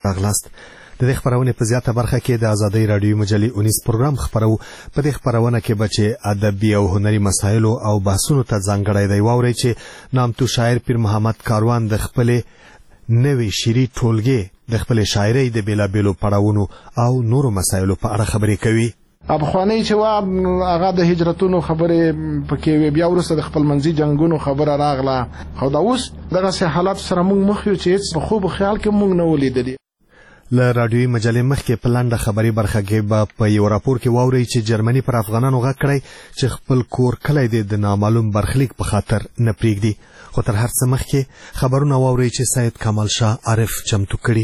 راغلاست. د دې خبرونې په زیاته برخه کې د آزادۍ رادیو مجلې 19 پروګرام خبرو. په دې خبرونه کې بچي ادبي او هنري مسایل او بحثونو ته ځانګړی دی واوري چې نامتو شاعر پیر محمد کاروان د خپل نوې شعري ټولګې د خپل شاعرۍ د بیلابیلو پړاوونو او نورو مسایلو په اړه خبرې کوي. افغاني چې هغه د هجرتونو خبرې پکې بیا ورسره د خپل منځي جنگونو خبره راغله. خو دا اوس دغه حالات سره موږ مخ یو چې هیڅ په خوب خیال کې موږ نه ولیدلی. له رادیوي مجلې مخکې په لنډه خبري برخه کې په یو راپور کې واوري چې جرمني پر افغانانو غږ کړی چې خپل کور کلی د نامعلوم برخلیک په خاطر نه پرېږدي. خو تر هر څه مخکې خبرونه واوري چې سید کمال شاه عارف چمتو کړي.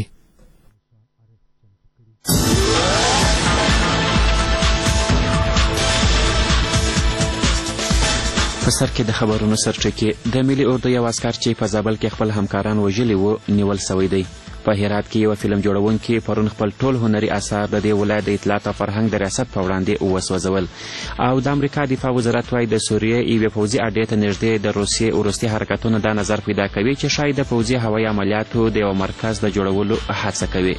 په سر کې د خبرونو سرچکې د ملي اردو یو عسکر چې په زابل کې خپل همکاران وژلي وو نیول سوی دی. په هرات کې یو فلم جوړونکي پرون خپل ټول هنري اثار د دې ولایت د اطلاعات او فرهنګ د ریاست په وړاندې وسوځول. او د امریکا دفاع وزارت وايي د سوریې یوې پوځي اډې ته نږدې د روسیې وروستي حرکتونه دا نظر پیدا کوي چې شاید د پوځي هوایي عملیاتو د یو مرکز د جوړولو هڅه کوي.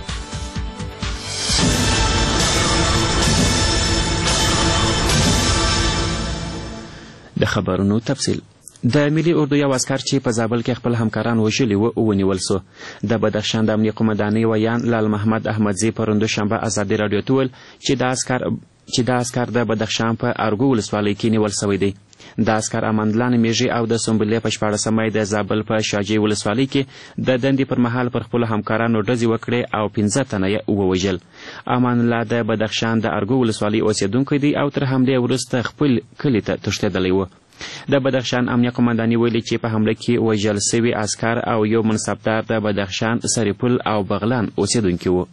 د خبرونو تفصیل. د ملي اردو یو عسکر چې په زابل کې خپل همکاران وژلي وو ونیول سو. د بدخشان د امنیه قومندانۍ ویان لال محمد احمدزي پرون دوشنبه ازادي راډیو ته ویل چې دا عسکر د بدخشان په ارګو ولسوالۍ کې نیول سوی دی. د عسکر امانالله نمیږي او د سنبلې په 14مه د زابل په شاجي ولسوالۍ کې د دندې پر مهال پر خپل همکارانو ډزې وکړې او 15 تنه یې ووژل. امانالله د بدخشان د ارګو ولسوالۍ اوسیدونکی دی او تر حملې وروسته خپل کلي ته تښتېدلی و. د بدخشان امنیه قومندانۍ ویلي چې په حمله کې وژل سوي عسکر او یو منصبدار د بدخشان سریپل او بغلان اوسیدونکي وو.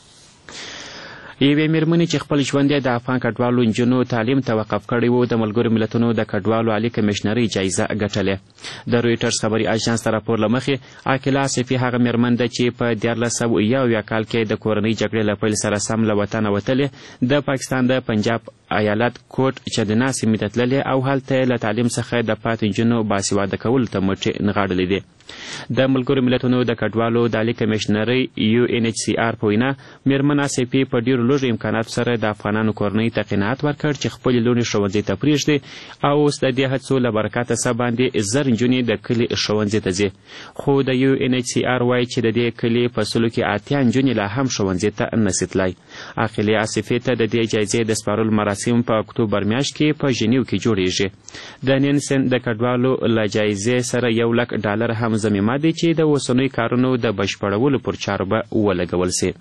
یوې مېرمنې چې خپل ژوند یې د افغان کډوالو نجونو تعلیم ته وقف کړی و د ملګرو ملتونو د کډوالو عالي کمیشنرۍ جایزه ګټلې. د رویټرز خبري اژانس ته راپور له مخې عاقله آصفي هغه مېرمن ده چې په 1971 کال کې د کورنۍ جګړې له پیل سره سم له وطنه وتلې د پاکستان د پنجاب ایالت کوټ چدنا سیمې ته تللې او هلته له تعلیم څخه د پاتې نجونو باسواده کولو ته مټې نغاړلې دي. د ملګرو ملتونو د کډوالو د عالي کمیشنرۍ UNHCR په وینا مېرمن آصفي په ډېرو لږو امکاناتو سره د افغانانو کورنۍ ته قناعت ورکړ چې خپلې لوڼې ښوونځي ته پرېږدي او اوس د دې هڅو له برکته څه باندې 1000 نجونې د کلي ښوونځي ته ځي. خو د UNHCR وایي چې د دې کلي په سلو کې 80 نجونې لا هم ښوونځي ته نسي تللی. عاقلې آصفي ته د دې جایزې د سپارلو مراسم په اکتوبر میاشت کې په ژنیو کې جوړیږي. د نینسن د کډوالو له جایزې سره $100,000 هم ضمیمه دی چې د اوسنیو کارونو د بشپړولو پر چارو به ولګول سي.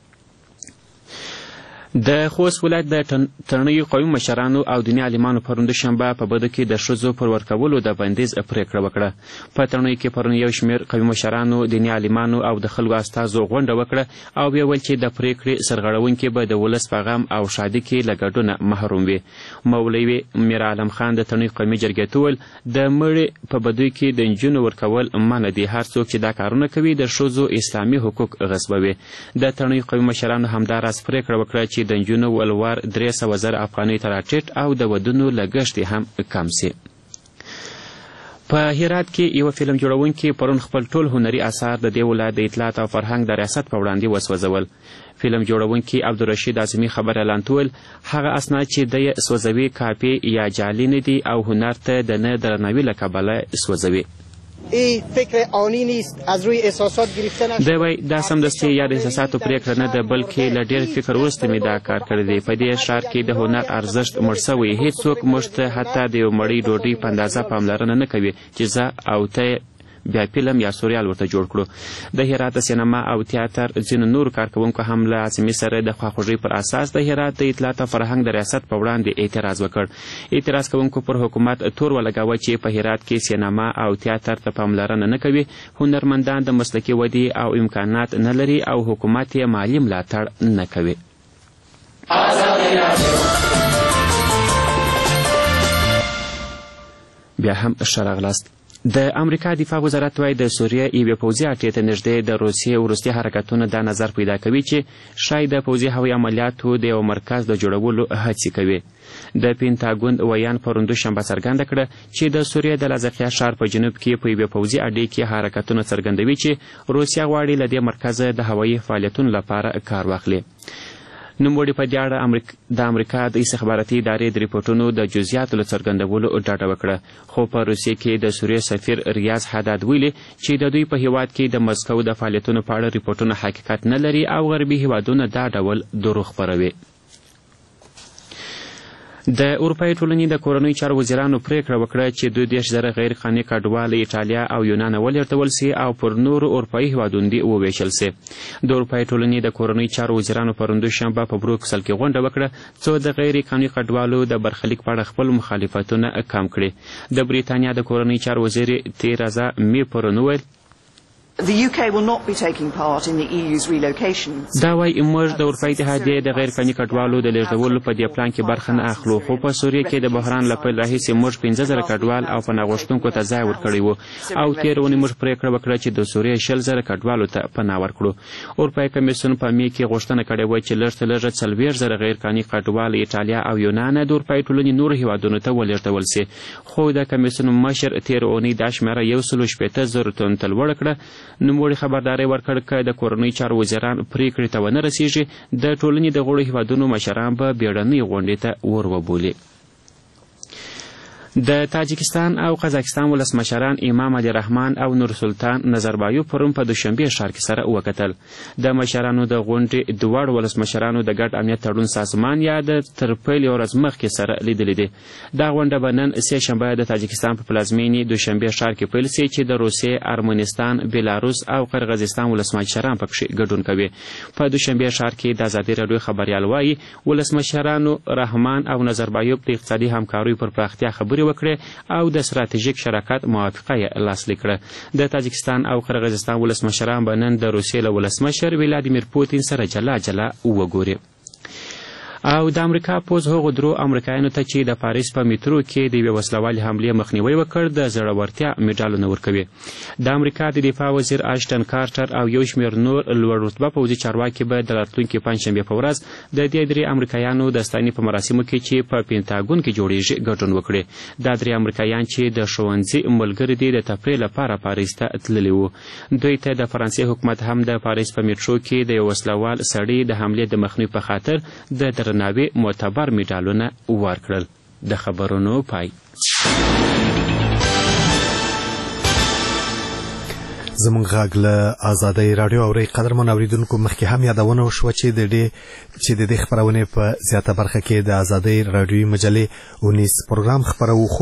د خوست ولایت د ترنیو قومي مشرانو او دیني عالمانو پرون دوشنبه په بدو کې د ښځو پر ورکولو د بندیز پریکړه وکړه. په ترنیو کې پرون یو شمېر قومي مشرانو، دیني عالمانو او د خلکو استازو غونډه وکړه او ویې ویل چې د پریکړې سرغړونکي به د ولس په غم او ښادۍ کې له ګډونه محروم وي. مولوي میر عالم خان د ترنیو قومي جرګې ته وویل د مړي په بدوی کې د نجونو ورکول منع دي. هر څوک چې دا کارونه کوي د ښځو اسلامي حقوق غصبوي. د ترنیو قومي مشرانو همداراز پریکړه وکړه چې د نجونو ولور 300,000 افغانۍ ته راټیټ او د ودونو لګښت هم کم سي. په هرات کې یو فلم جوړونکي پرون خپل ټول هنري اثار د دې ولایت د اطلاعات او فرهنګ د ریاست په وړاندې وسوځول. فلم جوړونکي عبدالرشید اعظمي خبر اعلان ویل هغه اسناد چې د سوځوي کاپي یا جعلي نه دي او هنر ته د نه درناوي له کبله سوځوي. این فکر آنی نیست از روی احساسات گرفته نشد. دی وایي دا سمدستي یا د احساساتو پرېکړه نه ده بلکې له ډېر فکر وروسته مې دا کار کړی دی. په دې ښار کې د هنر ارزښت مړ سوی. هېڅوک موږ ته حتی د یو مړۍ ډوډۍ په اندازه پاملرنه نه کوي چې زه او ته بیا فلم یا سوریال ورته جوړ کړو. د هرات سینما او تیاتر ځینو نورو کارکوونکو هم له اعظمي سره د خواخوږۍ پر اساس د هرات د اطلاعات او فرهنګ د ریاست په وړاندې اعتراض وکړ. اعتراض کوونکو پر حکومت تور ولګاوه چې په هرات کې سینما او تیاتر ته پاملرنه نه کوي، هنرمندان د مسلکي ودې او امکانات نه لري او حکومت یې مالي ملاتړ نه کوي. بیا هم ښه راغلاست. د امریکا دفاع وزارت وايي د سوریه یوې پوځي اډې ته نږدې د روسیې وروستي حرکتونه دا نظر پیدا کوي چې شاید د پوځي هوایي عملیاتو د یو مرکز د جوړولو هڅې کوي. د پینټاګون ویان پرون دوشنبه څرګنده کړه چې د سوریې د لاذقیه ښار په جنوب کې په یوې پوځي اډې کې حرکتونه څرګندوي چې روسیه غواړي له دې مرکزه د هوایي فعالیتونو لپاره کار واخلي. نوموړي په دې اړه د امریکا د استخباراتي ادارې د ریپورټونو د جزئیاتو له څرګندولو ډاډه وکړه، خو په روسیې کې د سوریې سفیر ریاض حداد ویلي چې د دوی په هیواد کې د مسکو د فعالیتونو په اړه ریپورټونه حقیقت نه لري او غربي هیوادونه دا ډول دروغ خپروي. د اروپایي ټولنې د کورنیو چارو وزیرانو پریکړه وکړه چې 22,000 غیر قانوني کډوال ایټالیا او یونان ولېږدول سي او پر نورو اروپایي هیوادونو دې وویشل سي. د اروپایي ټولنې د کورنیو چارو وزیرانو پرون دوشنبه په بروکسل کې غونډه وکړه څو د غیر قانوني کډوالو د برخلیک په اړه خپل مخالفتونه کم کړي. د بریتانیا د کورنیو چارو وزیر تیرازا می پرون وویل The UK will not be taking part in the EU's relocation. دا وايي موږ د اروپا اتحادیې د غیر قانوني کډوالو د لېږدولو په دې پلان کې برخه نه اخلو، خو په سوریه کې د بحران له پیل راهیسې موږ 15,000 کډوال او پناه غوښتونکو ته ځای ورکړی و او تېره اونۍ موږ پرېکړه وکړه چې د سوریې 60,000 کډوالو ته پناه ورکړو. اروپایي کمیسیون په مې کې غوښتنه کړې وه چې لږ تر لږه 40,000 غیر قانوني کډوال ایټالیا او یونان د اروپایي ټولنې نورو هیوادونو ته ولېږدول سي، خو د کمیسیون مشر تېره اونۍ دا شمېره 160,000 تنو ته لوړه کړه. نوموړي خبرداری ورکړ که د کورنیو چارو وزیران پریکړې ته ونه رسیږي د ټولنې د غړو هیوادونو مشران به بیړنۍ غونډې ته ور وبولي. د تاجکستان او قزاقستان ولسمشران امام علي رحمان او نورسلطان نظربایو پرون په دوشنبه ښار کې سره وکتل. د مشرانو د غونډې دواړو ولسمشرانو د ګډ امنیت تړون سازمان یا د تر پیل یوه ورځ مخکې سره لیدلې دي. دا غونډه به نن سه شنبه د تاجکستان په پلازمینې دوشنبه ښار کې پیل سي چې د روسیې، ارمنستان، بیلاروس او قرغیزستان ولسمشران پکښې ګډون کوي. په دوشنبه ښار کې د ازادي راډیو خبریال وایي ولسمشرانو رحمان او نظربایو د اقتصادي همکاریو پر پراختیا خبرې وکړې او د ستراتیژیک شراکت موافقه یې لاسلیک کړه. د تاجکستان او قرغیزستان ولسمشران به نن د روسیې له ولسمشر ولادیمیر پوتین سره جلا جلا وګوري. او د امریکا پوځ هغو درو امریکایانو ته چې د پاریس په میترو کې د یوې وسلوالې حملې مخنیوی وکړ د زړورتیا مډالونه ورکوي. د امریکا د دفاع وزیر اشټن کارټر او یو شمېر نور لوړ رتبه پوځي چارواکي به د راتلونکي پنجشنبې په ورځ د دې درې امریکایانو د ستاینې په مراسمو کې چې په پینټاګون کې جوړیږي ګډون وکړي. دا درې امریکایان چې د ښوونځي ملګري دي د تفریح لپاره پاریس ته تللي وو. دوی ته د فرانسې حکومت هم د پاریس په میټرو کې د یو وسلوال سړي د حملې د مخنیوي په خاطر د درناوي معتبر میډالونه ورکړل. د خبرونو پای. زمونږ غږ له ازادۍ راډیو اورئ. قدرمن اوریدونکو، مخکې هم یادونه وشوه چې د دې خپرونې په زیاته برخه کې د ازادۍ راډیوي مجلې 19 پروګرام خپروو، خو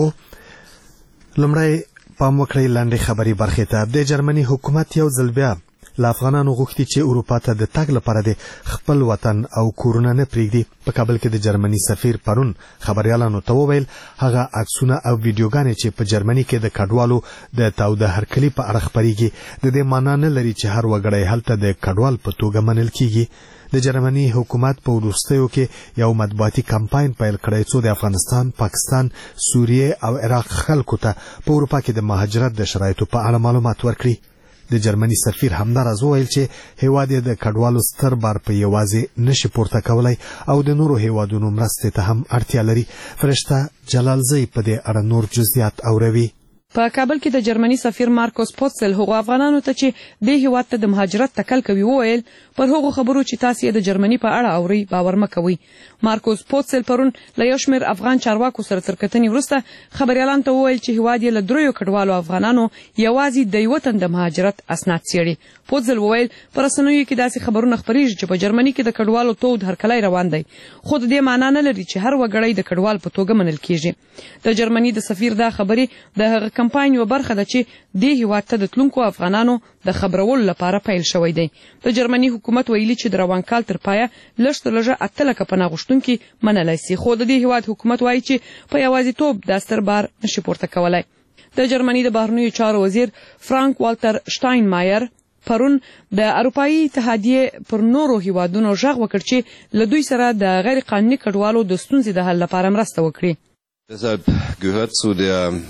لومړی پام وکړئ لاندې خبري برخې ته. د جرمني حکومت یو ځل بیا له افغانانو غوښتي چې اروپا ته د تګ لپاره د خپل وطن او کورونه نه پرېږدي. په کابل کې د جرمني سفیر پرون خبریالانو ته وویل هغه عکسونه او ویډیوګانې چې په جرمني کې د کډوالو د تاوده هرکلي په اړه خپریږي د دې معنا نه لري چې هر وګړی هلته د کډوال په توګه منل کیږي. د جرمني حکومت په وروستیو کې یو مطبوعاتي کمپاین پیل کړی څو د افغانستان، پاکستان، سوریې او عراق خلکو ته په اروپا کې د مهاجرت د شرایطو په اړه معلومات ورکړي. د جرمني سفیر همداراز وویل چې هیواد یې د کډوالو ستر بار په یوازې نشي پورته کولی او د نورو هیوادونو مرستې ته هم اړتیا لري. فرشته جلالزی په دې اړه نور جزئیات اوروي. په کابل کې د جرمني سفیر مارکوس پوتسل هغو افغانانو ته چې د هیواد ته د مهاجرت تکل کوي وویل پر هغو خبرو چې تاسو یې د جرمني په اړه اورئ باور مه کوئ. مارکوس پوتسل پرون له یو شمېر افغان چارواکو سره تر کتنې وروسته خبریالانو ته وویل چې هیواد یې له دریو کډوالو افغانانو یوازې د یوه تن د مهاجرت اسناد څېړي. پوتسل وویل په رسنیو کې داسې خبرونه خپریږي چې په جرمني کې د کډوالو تود هرکلی روان دی، خو د دې معنا نه لري چې هر وګړی د کډوال په توګه منل کیږي. د جرمني د سفیر دا خبرې د هغه کمپاین یوه برخه ده چې دې هیواد ته د تلونکو افغانانو د خبرولو لپاره پیل شوی دی. د جرمني حکومت ویلي چې د روان کال تر پایه لږ تر لږه 8 لکه پناه غوښتونکي منلی سي، خو د دې هیواد حکومت وایي چې په یوازیتوب دا ستر بار نشي پورته کولی. د جرمني د بهرنیو چارو وزیر فرانک والتر شتاینمایر پرون د اروپایي اتحادیې پر نورو هیوادونو غږ وکړ چې له دوی سره د غیر قانوني کډوالو د ستونزې د حل لپاره مرسته وکړي. Deshalb gehört zu der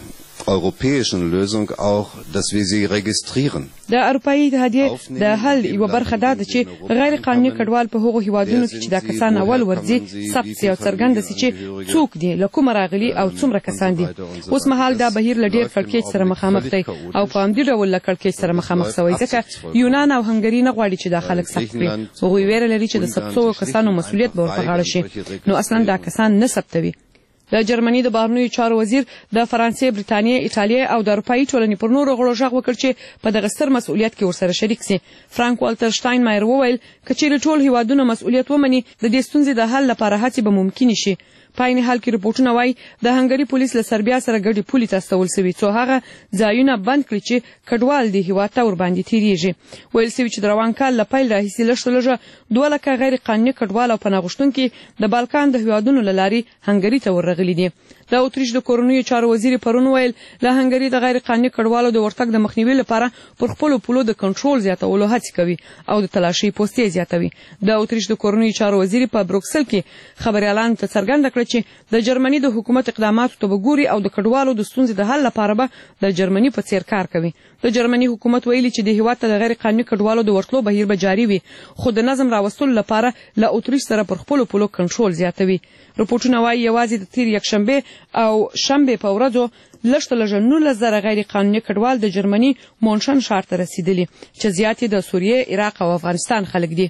europäischen Lösung auch, dass wir sie registrieren. د اروپאي اتحادیې د حل یوه برخه دا ده چې غیر قانوني کډوال په هغو هیوادونو کې چې دا کسان اول ورځي ثبت سي او څرګنده سي چې څوک دي له کومه راغلي او څومره کسان دي. اوس مهال دا بهیر له ډېر کړکېچ سره مخامخ دی او په همدې ډول له کړکېچ سره مخامخ سوی ځکه یونان او هنګري نه غواړي چې دا خلک ثبت کړي. هغوی ویره لري چې د ثبت شویو کسانو مسؤلیت به ورپه غاړه شي، نو اصلا دا کسان نه ثبتوي. د جرمني د بهرنیو چارو وزیر د فرانسې، بریتانیې، ایټالیا او د اروپایي ټولنې پر نورو غړو غږ وکړ چې په دغه ستر مسؤلیت کې ورسره شریک سي. فرانک والتر شتاینمایر وویل که چیرې ټول هیوادونه مسؤلیت ومني د دې ستونزې د حل لپاره هڅې به ممکنې شي. په عین حال کې رپورټونه وایي د هنګري پولیس له سربیا سره ګډې پولې ته استول سوي څو هغه ځایونه بند کړي چې کډوال دې هیواد ته ورباندې تېرېږي. ویل سوي چې د روان کال له پیل راهیسې لږ تر لږه 2 لکه غیر قانوني کډوال او پناه غوښتونکي د بالکان د هیوادونو له لارې هنګري ته ورغلي دي. د اتریش د کورنیو چارو وزیر پرون ویل له هنګري د غیر قانوني کډوالو د ورتګ د مخنیوي لپاره پر خپلو پولو د کنټرول زیاتولو هڅې کوي او د تلاشۍ پوستې زیاتوي. د اتریش د کورنیو چارو وزیر په بروکسل کې خبريالانو ته څرګنده کړه چې د جرمني د حکومت اقداماتو ته وګوري او د کډوالو د ستونزې د حل لپاره به د جرمني په څیر کار کوي. د جرمني حکومت ویلي چې د هیواد ته د غیر قانوني کډوالو د ورتلو بهیر به جاري وي، خو د نظم راوستلو لپاره له اتریش سره پر خپلو پولو کنټرول زیاتوي. رپورټونه وایي یوازې د تیر یکشنبه او شنبه په ورځو لږ تر لږه 19,000 غیر قانوني کډوال د جرمني مونشن ښار ته رسیدلي چې زیات یې د سوریې، عراق او افغانستان خلک دي.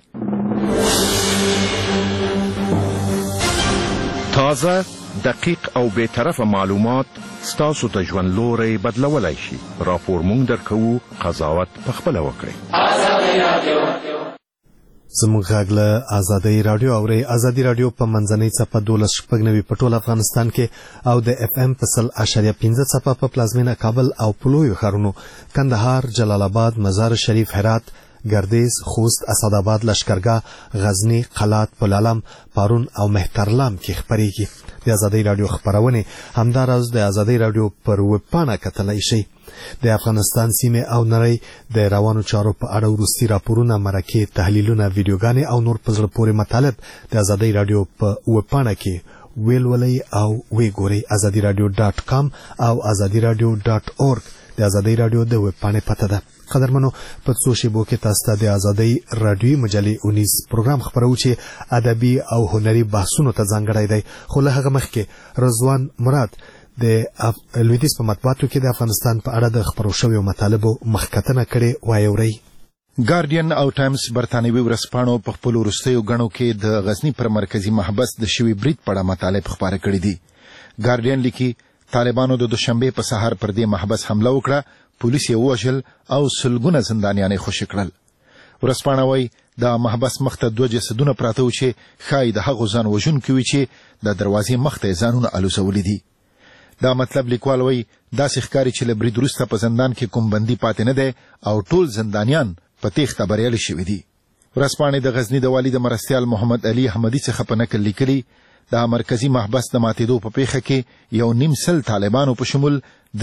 تازه، دقیق او بی‌طرفه معلومات ستاسو ته ژوند لوری بدلولی شي. راپور مونږ درکوو، قضاوت پخپله وکړئ. زموږ غږ له ازادۍ راډیو اورئ. ازادي راډیو په منځنۍ څپه 12.9 په ټول افغانستان کې او د اف ام په 100.5 څپه په پلازمینه کابل او په لویو ښارونو کندهار، جلال آباد، مزار شریف، هرات، گردیز، خوست، اسداباد، لشکرګاه، غزنی، قلات، پلالم، پارون او مهترلام کې خبرېږي. د ازادۍ راډیو خبرونه همداراز د ازادۍ راډیو پر ویب پاڼه کتلای شي. د افغانستان سیمه او نړۍ د روانو چارو په اړه وروستي راپورونه، مرکې، تحلیلونه، ویډیوګانې او نور په زړه پورې مطالب د ازادۍ راډیو په ویب پاڼه کې ویلولئ او وګورئ. azadiradio.com او azadiradio.org د ازادۍ راډیو د ویب پاڼې پته ده. قدرمنو، په څو شیبو کې تاسو ته د ازادۍ راډیوي مجلې 19 پروګرام خبرو چې ادبي او هنري بحثونو ته ځانګړی دی. خو له هغه مخکې رضوان مراد د لویدیځ په مطبوعاتو کې د افغانستان په اړه د خبرو شویو مطالبو مخکتنه کړې وایورئ. ګارډین او ټایمز برتانوي ورځپاڼو په خپلو وروستیو ګڼو کې د غزني پر مرکزي محبس د شوي برید په اړه مطالب خپاره کړي دي. ګارډین لیکي طالبانو د دوشنبه په سهار پر دې محبس حمله وکړه، پولیس یې ووژل او سلګونه زندانیان یې خوشي کړل. ورځپاڼه وایي د محبس مخته 2 جسدونه پراته و چې ښایي د هغو ځان وژونکي وي چې د دروازې مخته یې ځانونه الوزولي دي. دا مطلب لیکوال وایي داسې ښکاري چې له برید وروسته په زندان کې کوم بندي پاتې نه دی او ټول زندانیان په تېښته بریالي شوي دي. ورځپاڼې د غزني د والي د مرستیال محمد علي احمدي څخه په نقل لیکلي د مرکزي محبس د ماتېدو په پیښه کې 1.5 طالبانو په شمول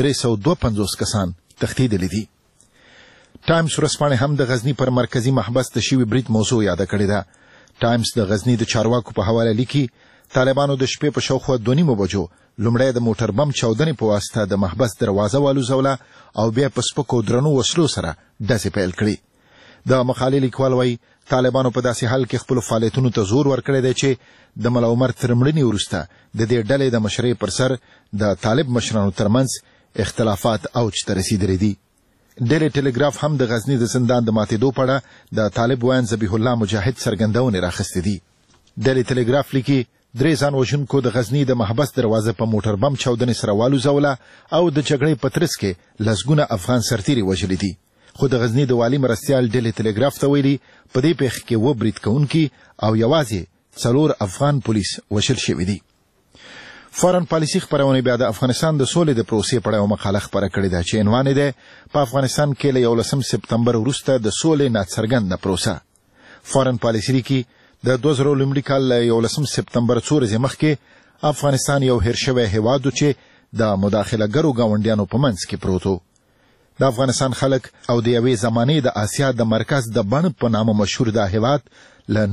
352 کسان تښتېدلي دي. ټایمز ورځپاڼې هم د غزني پر مرکزي محبس د شوي برید موضوع یاده کړې ده. ټایمز د غزني د چارواکو په حواله لیکي طالبانو د شپې په شاوخوا 2:30 بجو لومړی د موټر بم چاودنې په واسطه د محبس دروازه والوزوله او بیا په سپکو درنو وسلو سره ډزې پیل کړې. د مقالې لیکوال وایي طالبانو په داسې حال کې خپلو فعالیتونو ته زور ورکړی دی چې د ملا عمر تر مړینې وروسته د دې ډلې د مشرۍ پر سر د طالب مشرانو ترمنځ اختلافات اوج ته رسیدلي دي. ډیلی ټلګراف هم د غزني د زندان د ماتېدو په اړه د طالب ویاند ذبیح الله مجاهد څرګندونې راخیستې دي. ډیلی ټلګراف لیکي 3 ځان وژونکو د غزني د محبس دروازه په موټر بم چاودنې سره والوزوله او د جګړې په ترڅ کې لسګونه افغان سرتیري وژلي دي. خو د غزني د والي مرستیال ډیلی ټلګراف ته ویلي په دې پیښه کې 2 برید کوونکي او یوازې 4 افغان پولیس وژل شوي دي. فارن پالیسي خبرونه بیا د افغانستان د سولې د پروسې په اړه مقاله خبره کړې ده چې عنوان یې ده په افغانستان کې له 11 سپتمبر وروسته د سولې ناڅرګنده پروسه. فارن پالیسي لیکي د 2000 لومړي کال له 11 سپتمبر څو ورځې مخکې افغانستان یو هیر شوی هیواد و چې د مداخلهګرو ګاونډیانو په منځ کې پروت و. د افغانستان خلک او د یوې زمانې د آسیا د مرکز د بڼ په نامه مشهور دا هیواد له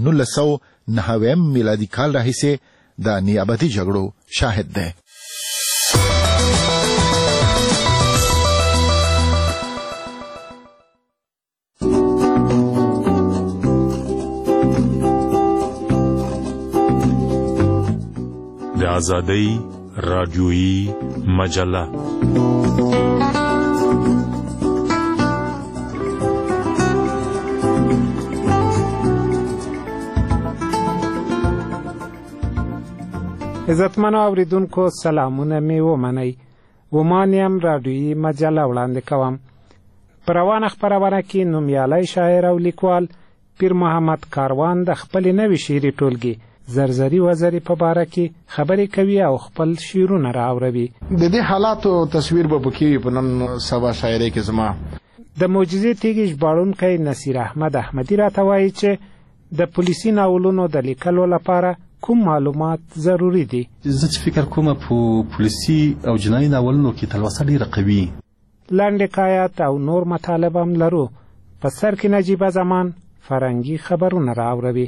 1909 میلادي کال راهیسې د نیابتي جګړو شاهد دی. آزادۍ رادیویي مجله. عزتمنو اوریدونکو سلامونه می ومنئ. ومانیم رادیویي مجله وړاندې کوم. په روانه خپرونه کې نومیالی شاعر او لیکوال پیر محمد کاروان د خپلې نوې شعري ټولګې زرزري وزري په باره کې خبرې کوي او خپل شعرونه راوړوي. د دې حالاتو تصویر به پکې په نن سبا شاعرۍ کې زما د معجزې تیږې ژباړونکی نصیر احمد احمدي راته وایي چې د پولیسي ناولونو د لیکلو لپاره کوم معلومات ضروری دي. زه چې فکر کوم په پولیسي او جنایي ناولونو کې تلوسه ډېره قوي. لنډ حکایات او نور مطالب هم لرو. په سر کې نجیبه زمان فرنګي خبرونه راوړوي.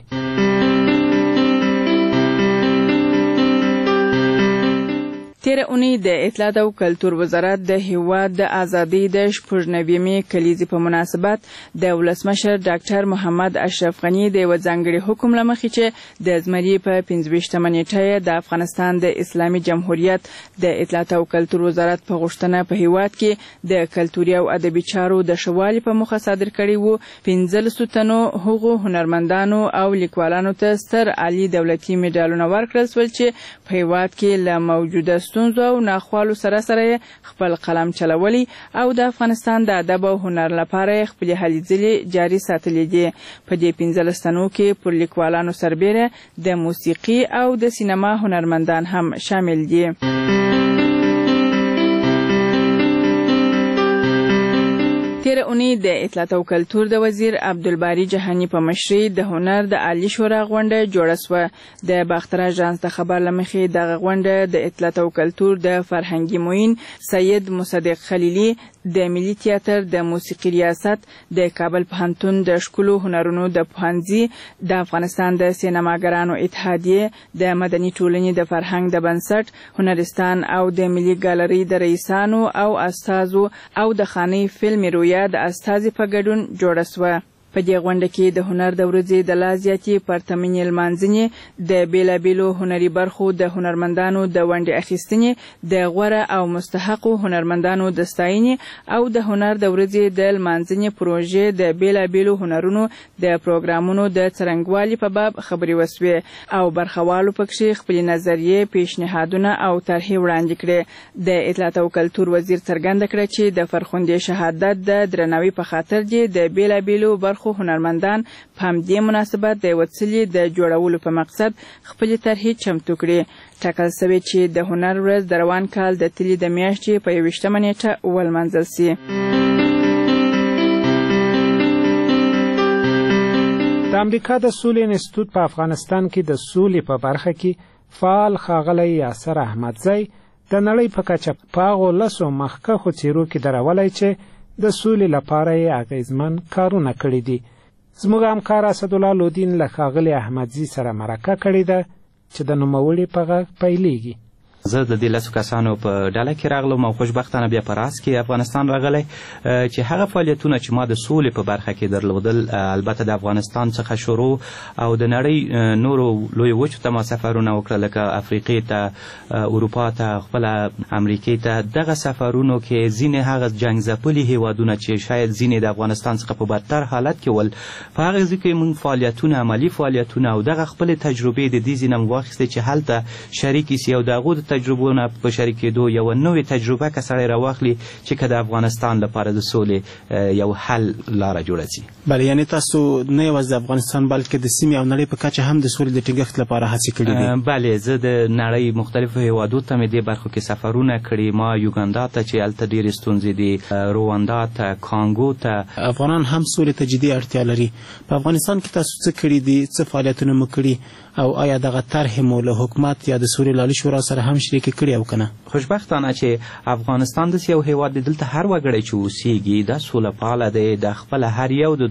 تیره اونۍ د اطلاعات او کلتور وزارت د هیواد د ازادۍ د 90مې کلیزې په مناسبت د ولسمشر ډاکټر محمد اشرف غني د یو ځانګړي حکم له مخې چې د زمري په 25مه نیټه د افغانستان د اسلامي جمهوریت د اطلاعات او کلتور وزارت په غوښتنه په هیواد کې د کلتوري او ادبي چارو د ښه والي په موخه صادر کړي وو. 15 تنو هغو هنرمندانو او لیکوالانو ته ستر عالي دولتي میډالونه ورکړل شول چې په هیواد کې له موجوده ستونزو او ناخوالو سره سره خپل قلم چلولی او د افغانستان د ادب او هنر لپاره خپل هلې ځلې جاري ساتلې دي. په دې 15 تنو کې پر لیکوالانو سربیره د موسیقي او د سینما هنرمندان هم شامل دي. تیره اونۍ د اطلاعات او کلتور د وزیر عبدالباری جهانی په مشرۍ د هنر د عالی شورا غونډه جوړه سوه. د باختر اژانس د خبر له مخې دغه غونډه د اطلاعات او کلتور د فرهنګي معین سید مصدق خلیلي، د ملي تیاتر د موسیقي ریاست، د کابل پوهنتون د ښکلو هنرونو د پوهنځي، د افغانستان د سینماګرانو اتحادیې، د مدني ټولنې د فرهنګ د بنسټ، هنرستان او د ملي ګالرۍ د رئیسانو او استازو او د خانۍ فلم رویا د استازي په ګډون جوړه سوه. په دې غونډه کې د هنر د ورځې د لا زیاتې پرتمنې لمانځنې، د بیلابیلو هنري برخو د هنرمندانو د ونډې اخیستنې، د غوره او مستحقو هنرمندانو د ستاینې او د هنر د ورځې د لمانځنې پروژې د بیلابیلو هنرونو د پروګرامونو د څرنګوالي په باب خبرې وسوې او برخوالو پکښې خپلې نظریې، پیشنهادونه او طرحې وړاندې کړې. د اطلاعات او کلتور وزیر څرګنده کړه چې د فرخندې شهادت د درناوي په خاطر دې د بیلابیلو برخو هنرمندان په همدې مناسبت د یوه څلي د جوړولو په مقصد خپلې طرحې چمتو کړي. ټاکل شوې چې د هنر ورځ د روان کال د تلي د میاشتې په 21مه نیټه ولمانځل سي. د امریکا د سولې انسټیټیوټ په افغانستان کې د سولې په برخه کې فعال ښاغلی یاسر احمدزی د نړۍ په کچه په هغو 10 مخکښو څیرو کې درولی چې د سولې لپاره یې اغیزمن کارونه کړي دي. زموږ همکار اسدالله لودین له ښاغلي احمدزي سره مرکه کړې ده چې د نوموړي په غږ پیلیږي. زه د دې 10 کسانو په ډله کې راغلم او خوشبختانه بیا په راس کې افغانستان راغلی چې هغه فعالیتونه چې ما د سولې په برخه کې درلودل البته د افغانستان څخه شروع او د نړۍ نورو لویو وچو ته ما سفرونه وکړل، لکه افریقې ته، اروپا ته، خپله امریکې ته. دغه سفرونو کې ځینې هغه جنګ ځپلي هیوادونه چې شاید ځینې د افغانستان څخه په بدتر حالت کې ول، په هغه ځای کې موږ فعالیتونه، عملي فعالیتونه او دغه خپلې تجربې د دې ځای نه واخیستې چې هلته شریکې سي او د هغو تجربونه په شریکېدو یو نوې تجربه که سړی راواخلي چې که د افغانستان لپاره د سولې یو حل لاره جوړه سي. بله، یعنې تاسو نه یوازې د افغانستان بلکې د سیمې او نړۍ په کچه هم د سولې د ټینګښت لپاره هڅې کړي دي. بله، زه د نړۍ مختلفو هیوادو ته مې دې برخو کې سفرونه کړي. ما یوګاندا ته چې هلته ډېرې ستونزې دي، رواندا ته، کانګو ته. افغانان هم سولې ته جدي اړتیا لري. په افغانستان کې تاسو څه کړي دي؟ څه فعالیتونه مو کړي او آیا دغه طرحې مو له حکومت یا د سولې لالي شورا سره هم مشري کې کړی او کنه؟ خوشبختانه چې افغانستان د یو هیواد دلته هر وګړی چې اوسېږي دا سوله پاله دی، د خپل هر یو د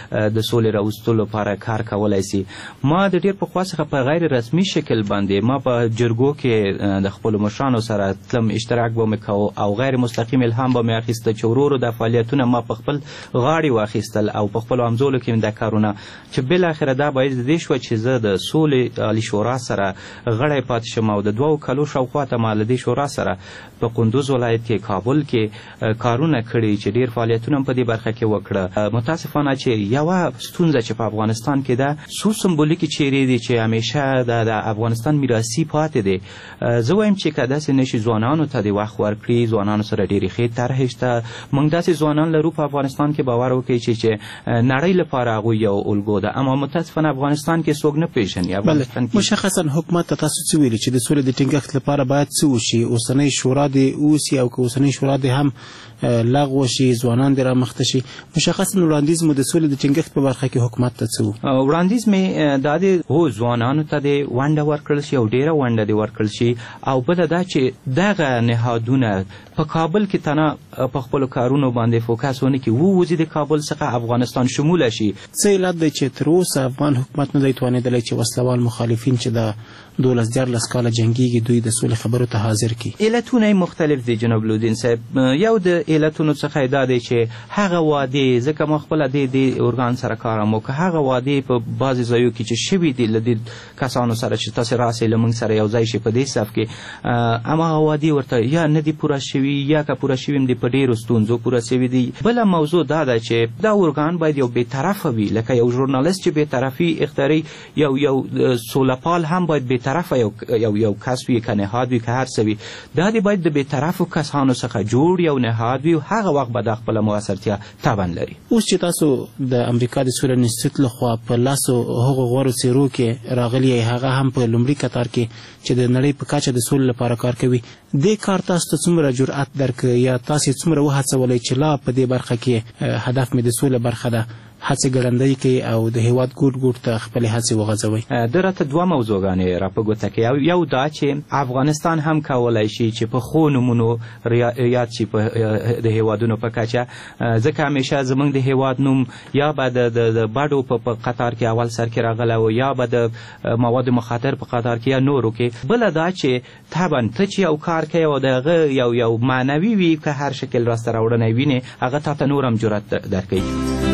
سولې راوستلو لپاره کار کولی سي. ما د ډېر پخوا څخه په غیر رسمي شکل باندې ما په جرګو کې د خپلو مشرانو سره تلم، اشتراک به مې کوو او غیر مستقیم الهام به مې اخیسته چې ورو ورو دا فعالیتونه ما په خپل غاړې واخیستل او په خپلو همزولو کې مې دا کارونه چې بالاخره دا باعث د دې شوه چې زه د سولې عالي شورا سره غړی پاتې شم او د 2 کالو شاوخوا ته ما له دې شورا سره په قندوز ولایت کې کابل کې کارونه کړي چې ډېر فعالیتونه په دې برخه کې وکړه. متاسفانه چې یوه ستونزه چې په افغانستان کې ده څو سمبولیکې چیرې دي چې همیشه د افغانستان میراثي پاتې دی. زه وایم چې که داسې نشي ځوانانو ته د وخت ورکړي، ځوانانو سره ډېرې ښې طرحې شته. موږ داسې ځوانان لرو په افغانستان کې باور وکړئ چې نړۍ لپاره هغوی یو الګو ده، اما متاسفانه افغانستان کې څوک نه پېژني. مشخصا حکومت ته تاسو څه ویلي چې د سولې د ټینګښت لپاره باید څه وشي؟ اوسنۍ شورا دې اوسي او که اوسنۍ شورا دې هم لغوه شي، ځوانان دې رامخته شي. مشخصا وړاندیز مو د سولې د ټینګښت په برخه کې حکومت ته څه و؟ وړاندیز مې دا دی هو ځوانانو ته دې ونډه ورکړل شي او ډېره ونډه دې ورکړل شي، او بله دا چې دغه نهادونه په کابل کې تنه په خپلو کارونو باندې فوکس ونه کړي، ووځي د کابل څخه افغانستان شموله شي. څه علت دی چې تر اوسه افغان حکومت نه دی توانېدلی چې وسلوال مخالفین چې د 12-14 کاله جنګیږي دوی د سولې خبرو ته حاضر کړي؟ علتونه یې مختلف دي جناب لودین صاحب. یو د علتونو څخه دا دی چې هغه وعدې، ځکه ما خپله د ارګان سره کار هم وکړه، هغه وعدې په بعضې ځایو کې چې شوي دي له دې کسانو سره چې تاسې راسئ له موږ سره یو ځای شي په دې صف کې، هماغه وعدې ورته یا نه دي پوره شوي یا که پوره شوي هم دي په ډېرو ستونزو پوره شوي دي. بله موضوع دا ده چې دا ارګان باید یو بېطرفه وي، لکه یو ژورنالست چې بېطرفي اختیاري، یو سولهپال هم باید بېطرفه یو کس وي، که نهاد وي که هر څه وي، دا دې باید د بېطرفو کسانو څخه جوړ یو نهاد وي، هغه وخت به دا خپله مؤثرتیا طبعا لري. اوس چې تاسو د امریکا د سولې انسټیټیوټ لخوا په لاسو هغو غوره څېرو کې راغلي، هغه هم په لومړي کتار کې چې د نړۍ په کچه د سولې لپاره کار کوي، دې کار تاسو ته څومره جرأت درکړ یا تاسې څومره وهڅولی چې لا په دې برخه کې هدف مې د سولې برخه ده، هڅې ګړندۍ کوي او د هیواد ګوټ ګوټ ته خپلې هڅې وغځوئ؟ ده راته 2 موضوعګانې را په ګوته کوي. یو دا چې افغانستان هم کولی شي چې په ښو نومونو یاد شي د هیوادونو په کچه، ځکه همیشه زموږ د هیواد نوم یا به د بډو په قطار کې اول سر کې راغلی و یا به د مواد مخاطر په قطار کې یا نورو کې. بله دا چې طبعا ته چې یو کار کوي او د هغه یو معنوي وي که هر شکل راسته راوړنی وینې، هغه تا ته نور هم جرأت درکوي.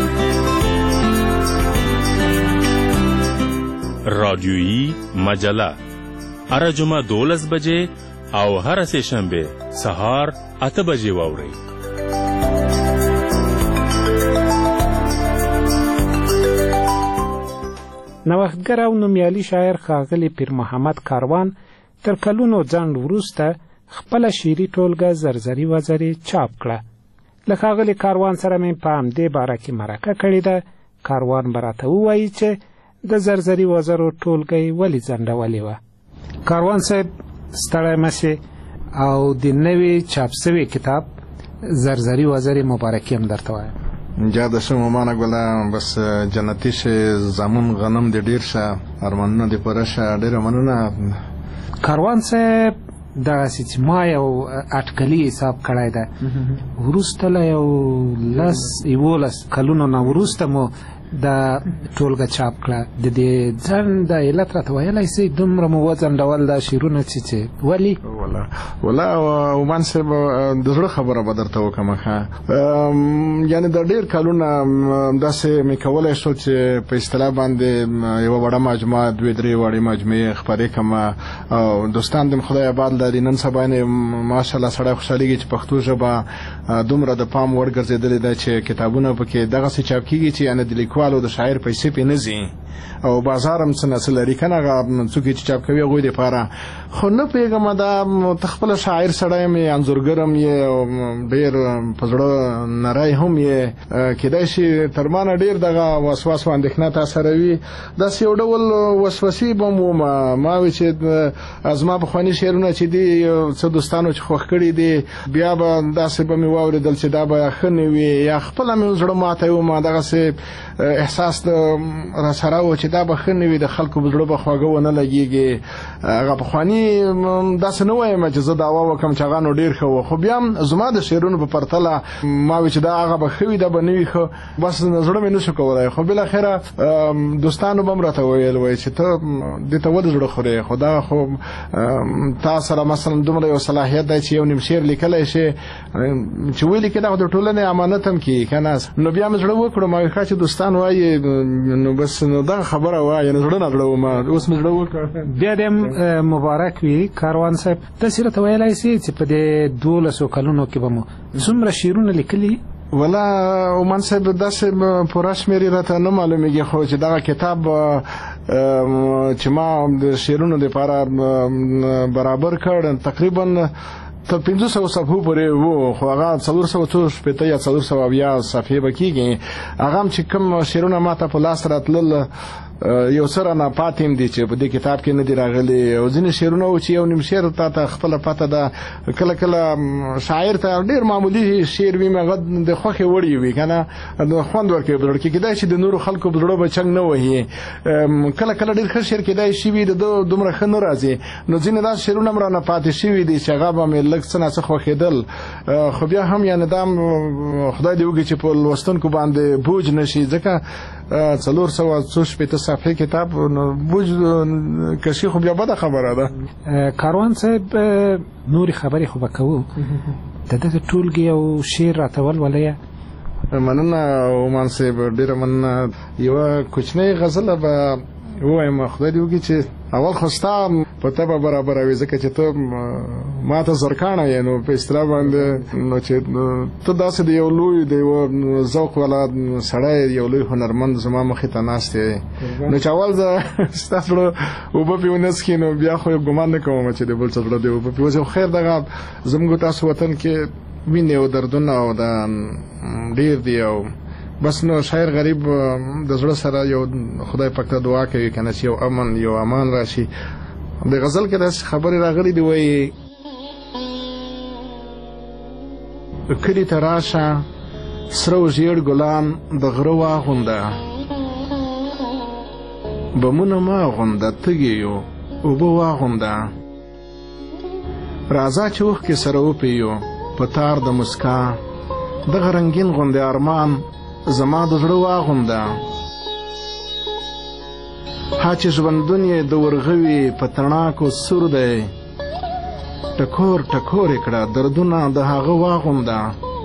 رادیویی مجله هر جمعه 12 بجې او هر سه شنبه سهار 8 بجې واورئ. نوښتګر او نومیالي شاعر ښاغلی پیر محمد کاروان تر کلونو ځنډ وروسته خپله شعري ټولګه زرزري وزرې چاپ کړه. له ښاغلي کاروان سره مې په همدې باره کې مرکه کړې ده. کاروان به راته ووایي چې د زرزري وزرو ټولګه یې ولې ځنډولې وه. کاروان صاحب ستړی مه شې او د نوي چاپ سوي کتاب زرزري وزرې مبارکي هم درته وایم. جاده شه ممانه ګله، بس جنتي شه، زمون غنم دې ډېر شه، ارمانونه دې پوره شه، ډېره مننه. کاروان صاحب دغسې چې ما یو اټکلي حساب کړی ده، وروسته له 11 کلونو نه وروسته مو دا ټولګه چاپ کړه. د دې ځنډ د علت راته ویلی سئ؟ دومره مو وځنډول دا شعرونه چې ولې؟ والله ومان صاحب د زړه خبره به درته وکړم ښه، یعنې د ډېر کلونه داسې مې کولی شول چې په اصطلاح باندې یوه وړه مجموعه 2-3 وړې مجموعې خپرې کړم او دوستان دې خدای آباد لري. نن سبا یې ماشاءالله سړی خوشحالېږي چې پښتو ژبه دومره د پام وړ ګرځېدلې ده چې کتابونه پکې دغسې چاپ کېږي چې یعنې د لیکوالو د شاعر پیسې پې نه ځي او بازار هم څه نه څه لري که نه، هغه څوک چې چاپ کوي هغوی دپاره. خو نه پوهېږم دا ته خپله شاعر سړی یم، انځورګر هم یې او ډېر په زړه نری هم یې، کیدای شي تر ما نه ډېر دغه وسواس و اندېښنه تا سره وي. داسې یو ډول وسوسې به م ما وي چې زما پخواني شعرونه چې دي څه دوستانو چې خوښ کړي دي بیا به داسې به مې واورېدل چې دا به ښه نه وي، یا خپله مې زړه ماتی وم دغسې احساس د راسره و چې دا به ښه نه وي د خلکو په زړه به خواږه ونه لګېږي هغه پخواني داسې نه وایم چې زه دعوا وکړم چې هغه نو ډېر ښه و خو بیا هم زما د شعرونو په پرتله ما وی چې دا هغه به ښه وي دا به نه وي ښه بس زړه مې نشو کولی خو بالاخره دوستانو به هم راته ویل وایي چې ته دې ته ولې زړه خورې خو دا خو تا سره مثلا دومره یو صلاحیت دی چې یو نیم شعر لیکلی شي چې ولیکې دا د ټولنې امانت هم کېږي که نه نو بیا مې زړه وکړو ما ویل ښه چې دوستان وایي نو بس نو دغه خبره وایي نو زړه نه زړه وم اوس مې زړه وکړ بیا دې مبارک وي کاروان صاحب تاسې راته ویلی سي چې په دې 12 کلونو کې به مو څومره شعرونه لیکلي ولا عمان صاحب داسې پوره شمېرې راته نه معلومیږي خو چې دغه کتاب چې ما د شعرونو دپاره برابر کړ تقریبا تر 500 صفحو پورې وو خو هغه 460 یا 470 صفحې به کېږي هغه هم چې کوم شعرونه ما ته په لاس راتلل یو سره نه پاتیم دي چې په دې کتاب کې نه دی راغلي او ځینې شعرونه و چې یو نیم شعر ته خپل پته ده کله کله شاعر ته ډیر معمولی شعر وي مغه د خوخه وړي وي کنه د خوند ورکې بلړ کې کېدای شي د نورو خلکو په ډړو بچنګ نه وهي کله کله ډیر ښه شعر کېدای شي وي د دومره ښه نه راځي نو ځینې دا شعرونه مر نه پاتې شي دي چې هغه به مې لږ څه نه څه خوښېدل خو بیا هم یعنی دا خدای دې وکړي چې په لوستونکو باندې بوج نشي ځکه 460 صفحې کتاب بوج کشي خو بیا بده خبره ده کاروان صاحب نوري خبرې خو به کوو د دغه ټولګي او شعر راته ولولئ مننه عمان صاحب ډېره مننه یوه کوچنۍ غزله به ووایم خدای دې وکړي چې اول خو ستا په ته به برابروي ځکه چې ته ما ته زرکاڼه یې نو په اصطلاح باندې نو چې ته داسې د یو لوی د یو ذوق والا سړی یو لوی هنرمند زما مخې ته ناست یې نو چې اول زه ستا زړه اوبه پې ونڅکي نو بیا خو ګمان نه کوم چې د بل څه زړه دې اوبه پې وځي خو خیر دغه زموږ تاسو وطن کې وینې او دردونه او دا ډېر دي او بس نو شاعر غریب د زړه سره یو خدای پاک ته دعا کوي کنه چې یو امن یو امان راشي د غزل کې داسې خبرې راغلي دي وایي کلي ته راشه سره و ژیړ ګلان د غره واغونده بمونه مه اغونده تږي یو اوبه واغونده راځه چې اوښکې سره وپیو په تار د مسکا دغه رنګین غوندې ارمان زما د زړه واغونده ها چې ژوندون یې د ورغوي په تڼاکو سور دی ټکور ټکور یې کړه دردونه د هغه واغونده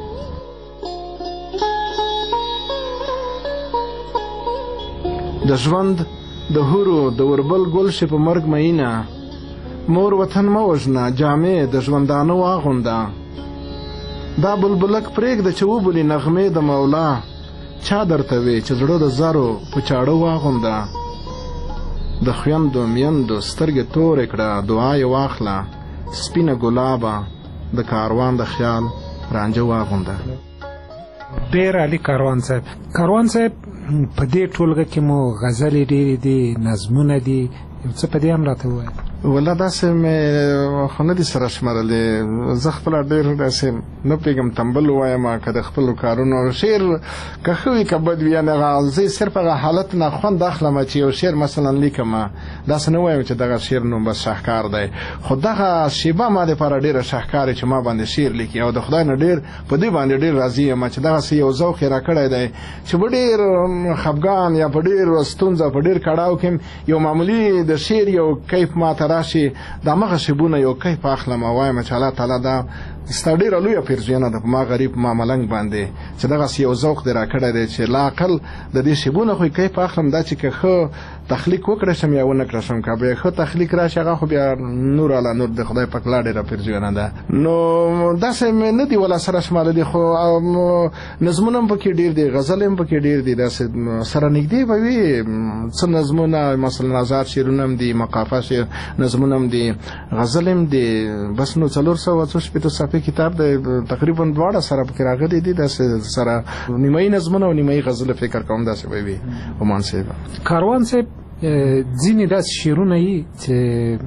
د ژوند د هورو د وربل ګل شي په مرګ مینه مور وطن مه وژنه جامې د ژوندانه واغونده دا بلبلک پرېږده چې وبولي نغمې د مولا چا درته وی چې زړه د زرو په چاړه واغونده د خویندو میندو سترګې تورې کړه دعا یې واخله سپینه ګلابه د کاروان د خیال رانجه واغونده ډېر عالي کاروان صاحب په دې ټولګه کې مو غزلې ډېرې دي نظمونه دي یو څه په دې هم راته ووایه والله داسې مې خو نه دي سره شمارلې زه خپله ډېر داسې نه پوهېږم تنبل ووایم که د خپلو کارونو شعر که ښه وي که بد وي یعنې زه صرف هغه حالت نه خوند اخلم چې یو شعر مثلا لیکم داسې نه وایم چې دغه شعر نو بس شاهکار دی خو دغه شیبه ما دپاره ډېره شاهکار چې ما باندې شعر لیکي او د خدای نه ډېر په دې باندې ډېر راضي یم چې دغسې یو ذوق یې راکړی دی چې په ډېر خفګان یا په ډېر ستونزه په ډېر کړاو کې یو معمولي د شعر یو کیف ما ته راشي دا مغه شیبونه یو کیف اخلم او وایم چې الله تعالی دا ستا ډېره لویه پیرزوینه ده په ما غریب ما ملنګ باندې چې دغسې یو ذوق دې راکړی دی چې لا عقل د دې شیبونه خو کیف اخلم دا چې که ښه تخلیق وکړی شم یا ونه کړی شم که بیا ښه تخلیق راشي هغه خو بیا نور علی نور د خدای پاک لا ډېره پیرزوینه ده نو داسې مې نه دي ولا سره شمارلي خو نظمونه هم پکې ډېر دي غزل هم پکې ډېر دي داسې سره نږدې به وي څه نظمونه مثلا آزاد شعرونه هم دي مقافه نظمونه هم دي غزل هم دي بس نو 460 صفحې کتاب د تقریبا دواړه سره پکې راغلي دي داسې سره نیمایي نظمونه او نیمایي غزل فکر کوم داسې به وي عمان صاحب کاروان صاحب ځینې داسې شعرونه یي چې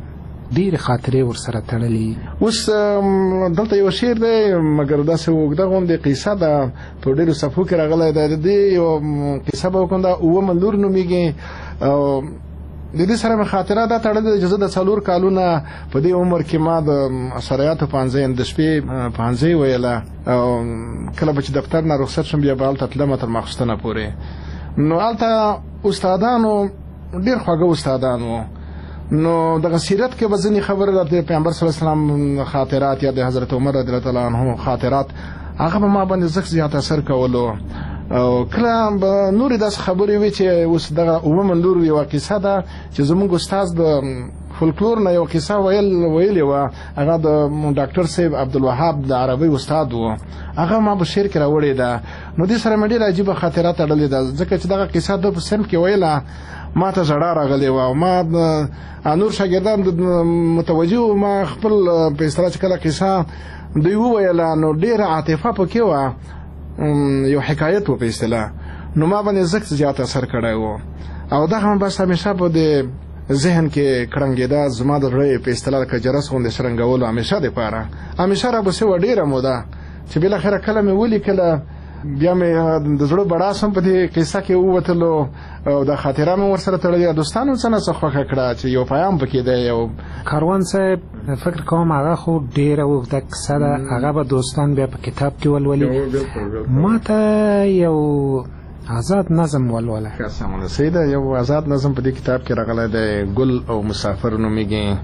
ډېرې خاطرې ورسره تړلي. اوس دلته یو شعر دی مګر داسې اوږده غوندې قیصه ده په ډېرو صفحو کې راغلی ده. د دې یو قیصه به وکړم، دا اووه لور نومېږي او د دې سره مې خاطره دا تړلې ده چې زه د 4 کالونه په دې عمر کې ما د سرایاتو پوهنځی د شپې پوهنځی ویله او کله به چې دفتر نه رخصت شم بیا به هلته تلم تر ماخوستنه پورې. نو هلته استادانو ډېر خواږه استادان وو. نو دغه سیرت کې به ځینې خبرې د پیغمبر صلی الله علیه وسلم خاطرات یا د حضرت عمر رضی الله تعالی عنه خاطرات هغه به ما باندې زښت زیات اثر کولو او کله به نورې داسې خبرې وي چې اوس دغه اووه لور یوه کیسه ده چې زموږ استاد د فولکلور نه یو کیسه ویلې وه، هغه د ډاکټر صاحب عبدالوهاب د عربي استاد و، هغه ما په شعر کې راوړې ده. نو دې سره مې ډېره عجیبه خاطره تړلې ده ځکه چې دغه کیسه د په صنف کې ویله ما ته ژړا راغلې وه او ما نور شاګردان متوجه وو. ما خپل په اصطلاح چې کله کیسه دوی وویله نو ډېره عاطفه پکې وه، یو حکایت و په اصطلاح، نو ما باندې زښت زیات اثر کړی و او دغه بس همیشه په د ذهن کې کړنګېده زما د زړه په اصطلاح لکه جرس غوندې شرنګولو همیشه دپاره همیشه راپسې وه ډېره موده چې بالاخره کله مې ولیکله بیا مې د زړه بړاس هم په دې قصه کې ووتلو او د خاطره مې ورسره تړلې. دوستانو څه نه څه خوښه کړه چې یو پیام پکې دی. یو کاروان صاحب فکر کوم هغه خو ډېره اوږده کیسه ده، هغه به دوستان بیا په کتاب کې ولولي. ما ته یو آزاد نظم ولوله. صحیح ده، یو آزاد نظم په دې کتاب کې راغلی دی، ګل او مسافر نومېږي.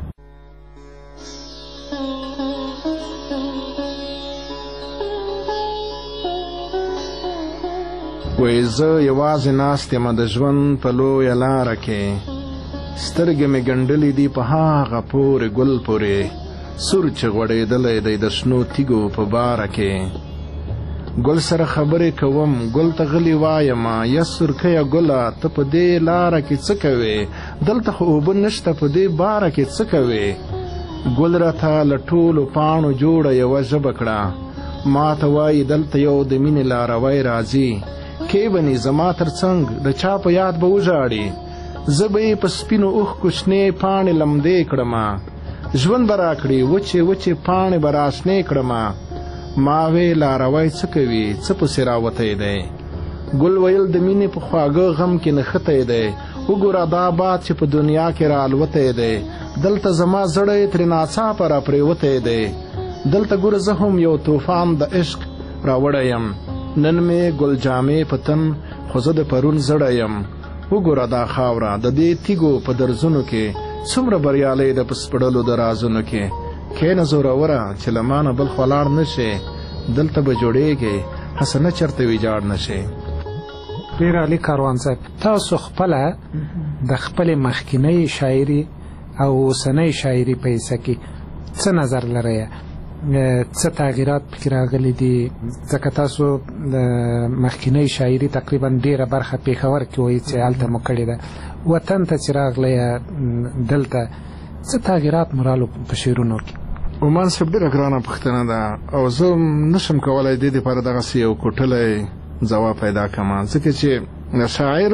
وای زه یوازې ناست یم د ژوند په لویه لاره کې، سترګې مې ګنډلې دي په هغه پورې ګل پورې، سور چې غوړېدلی دی د شنو تیږو په باره کې. ګل سره خبرې کوم، ګل ته غلی وایم یا سرکیه ګله ته په دې لاره کې څه کوې، دلته خو اوبه نشته په دې باره کې څه کوې. ګل راته له ټولو پاڼو جوړه یوه ژبه کړه، ما ته وایي دلته یو د مینې لاروی راځي، کې بني زما تر څنګ د چا په یاد به وژاړي، زه به یې په سپینو اوښکو شنې پاڼې لمدې کړمه، ژوند به راکړي وچې وچې پاڼې به راشنې کړمه. ما وی لاروی څه کوي څه پسې راوتی دی، ګل ویل د مینې په خواږه غم کې نښتی دی، وګوره دا باد چې په دنیا کې را الوتی دی، دلته زما زړی ترې ناڅاپه را پرېوتی دی، دلته ګوره زه هم یو طوفان د عشق راوړی یم، نن مې ګل جامې په تن خو زه د پرون زړی یم. وګوره دا خاوره د دې تیږو په درزونو کې څومره بریالی ده په سپړلو د رازونو کې. کښېنه زوروره چې له مانه بل خوا لاړ نه شې، دلته به جوړېږې هسه نه چېرته ویجاړ نه شې. ډېر عالي کاروان صاحب، تاسو خپله د خپلې مخکینۍ شاعري او اوسنۍ شاعري په حصه کې څه نظر لرئ؟ څه تغییرات پکې راغلي دي؟ ځکه تاسو د مخکینۍ شاعري تقریبا ډېره برخه پېښور کې وایي چې هلته مو کړې ده، وطن ته چې راغلی دلته څه تغییرات مو رالو په شعرونو کې؟ عمان صاحب ډېره ګرانه پوښتنه ده او زه نشم کولی دې دپاره دغسې یو کوټلی ځواب پیدا کړم، ځکه چې شاعر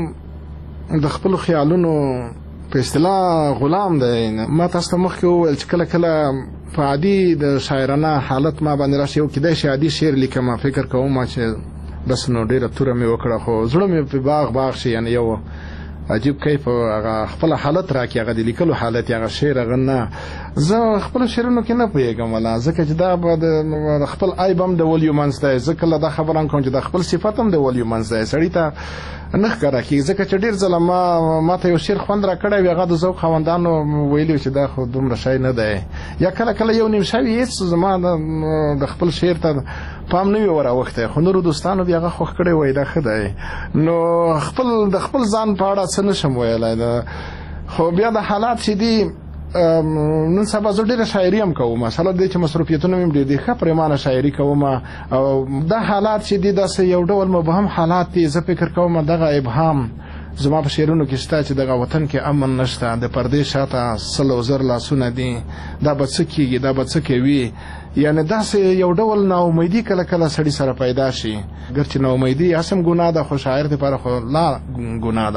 د خپلو خیالونو په اصطلاح غلام دی. ما تاسو ته مخکې وویل چې کله کله په عادي د شاعرانه حالت ما باندې راشي، یو کیدای شي عادي شعر لیکم، فکر کوم چې بس نو ډېره توره مې وکړه خو زړه مې په باغ شي، یعنی یو عجیب کیف هغه خپل حالت راکې، هغه د لیکلو حالت هغه شعر هغه نه. زه خپل شعرونو کې نه پوهېږم ولا، ځکه چې دا به د خپل عیب هم د ولیو منځ دی. زه کله دا خبره کوم چې د خپل صفت هم د ولیو منځ دی، سړي ته نه ښکاره کېږي. ځکه چې ډېر ځله ما ته یو شعر خوند را کړی وي، هغه د ذوق خاوندانو ویلي چې دا خو دومره شی نه دی، یا کله کله یو نیم شوي هېڅ زما د خپل شعر ته پام نه وي وراوښتی، خو نورو دوستانو بیا هغه خوښ کړی وایي دا ښه دی. نو د خپل ځان په اړه څه نشم ویلی، خو بیا د حالات چې دي نن سبا زه ډېره شاعري هم کوم، مثلا دې چې مصروفیتونه مې ډېر دي، ښه پرېمانه شاعري کوم او دا حالات چې دي داسې یو ډول مبهم حالات دي. زه فکر کوم دغه ابهام زما په شعرونو کې شته چې دغه وطن کې امن نشته، د پردې شاته 100,000 لاسونه دي، دا به څه کېږي، دا به څه کوي، یعنی داسې یو ډول ناامیدي کله کله سړي سره پیدا شي. ګرچې ناامیدي اسم ګناه ده، خو شاعر دپاره خو لا ګناه ده،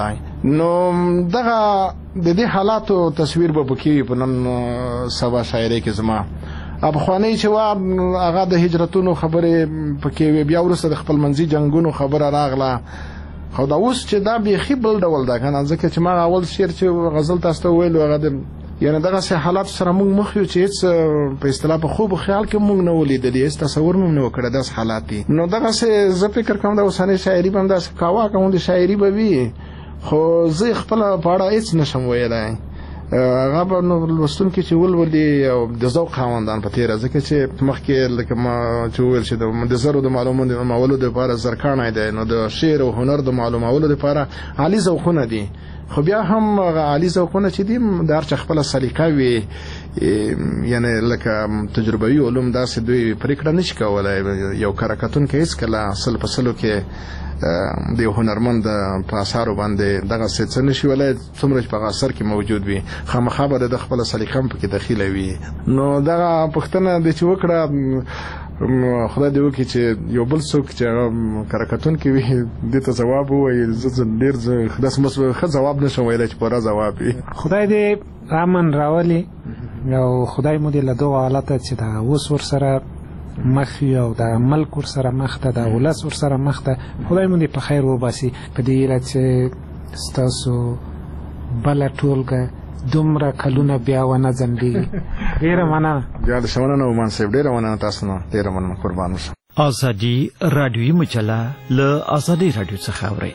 نو دغه د دې حالاتو تصویر به پکې په نن سبا شاعرۍ کې زما افغاني چې وا هغه د هجرتونو خبره پکې بیا ورسره د خپل منځي جنگونو خبره راغله خو دا اوس چې دا بيخي بل ډول ده کنه ځکه چې ما اول شعر چې غزل تاسو ته ویلو هغه د یعنی دغه سه حالات سره موږ مخ یو چې هیڅ په اصطلاح په خوب خیال کې موږ نه ولیدلې هیڅ تصور موږ نه وکړ داس حالات دي نو دغه سه زه فکر کوم دا اوسانه شاعري باندې داس کاوا کوم د شاعري به وي خو زه خپل پاړه هیڅ نشم ویلای هغه به نو لوستونکي چې ولولي او د ذوق خاوندان په تیر ځکه چې مخکې لکه ما چې ویل چې د زرو د معلوماتو لپاره زرکانه دی نو د شعر او هنر د معلوماتو لپاره عالی ذوقونه دي خو بیا هم عالی ذوقونه چې دي د هر چا خپل سلیقه وي یعنی لکه تجربوي علوم داسې دوی پریکړه نشي کولای یو کاراکتون کې هیڅ کله اصل په سلو کې د هنرمند په اثارو باندې دغه څه نشي ولای څومره په اثر کې موجود وي خامخا به د خپل سلیقه په کې داخله وي نو دغه پښتنه د چې وکړه خدای دې وکړي چې یو بل څوک چې کاراکتون کې وي د ته جواب وایي زه ډیر خداس مسو خو جواب نشم ویلای چې پوره جواب وي خدای دې امن راولي او خدای مو دې له دوه حالت چې دا اوس ور سره مخ یو د ملک ور سره مخ ته د ولس ور سره مخ ته خدای مو دې په خیر وباسي په دې اړه چې ستاسو بل ټولګه دومره کلونه بیا ونه ځنډي ډیره مننه بیا د شمنه ومان صاحب ډیره مننه تاسو نه ډیره مننه قربان اوسه ازادي رادیوي مجله له ازادي رادیو څخه اوري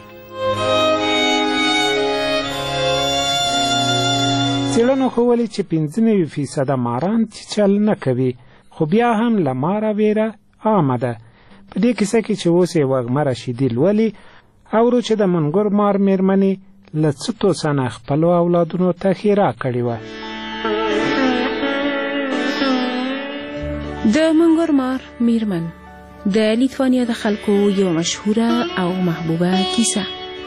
څېړنو ښودلې چې 95% ماران چل نه کوي خو بیا هم له ماره ویره عامه ده په دې کیسه کې چې اوس یې وږمه رشیدي لولي اورو چې د منګور مار میرمنې له څه توسنه خپلو اولادونو ته ښیرا کړې وه د منګور مار میرمن د لیتوانیا د خلکو یو مشهوره او محبوبه کیسه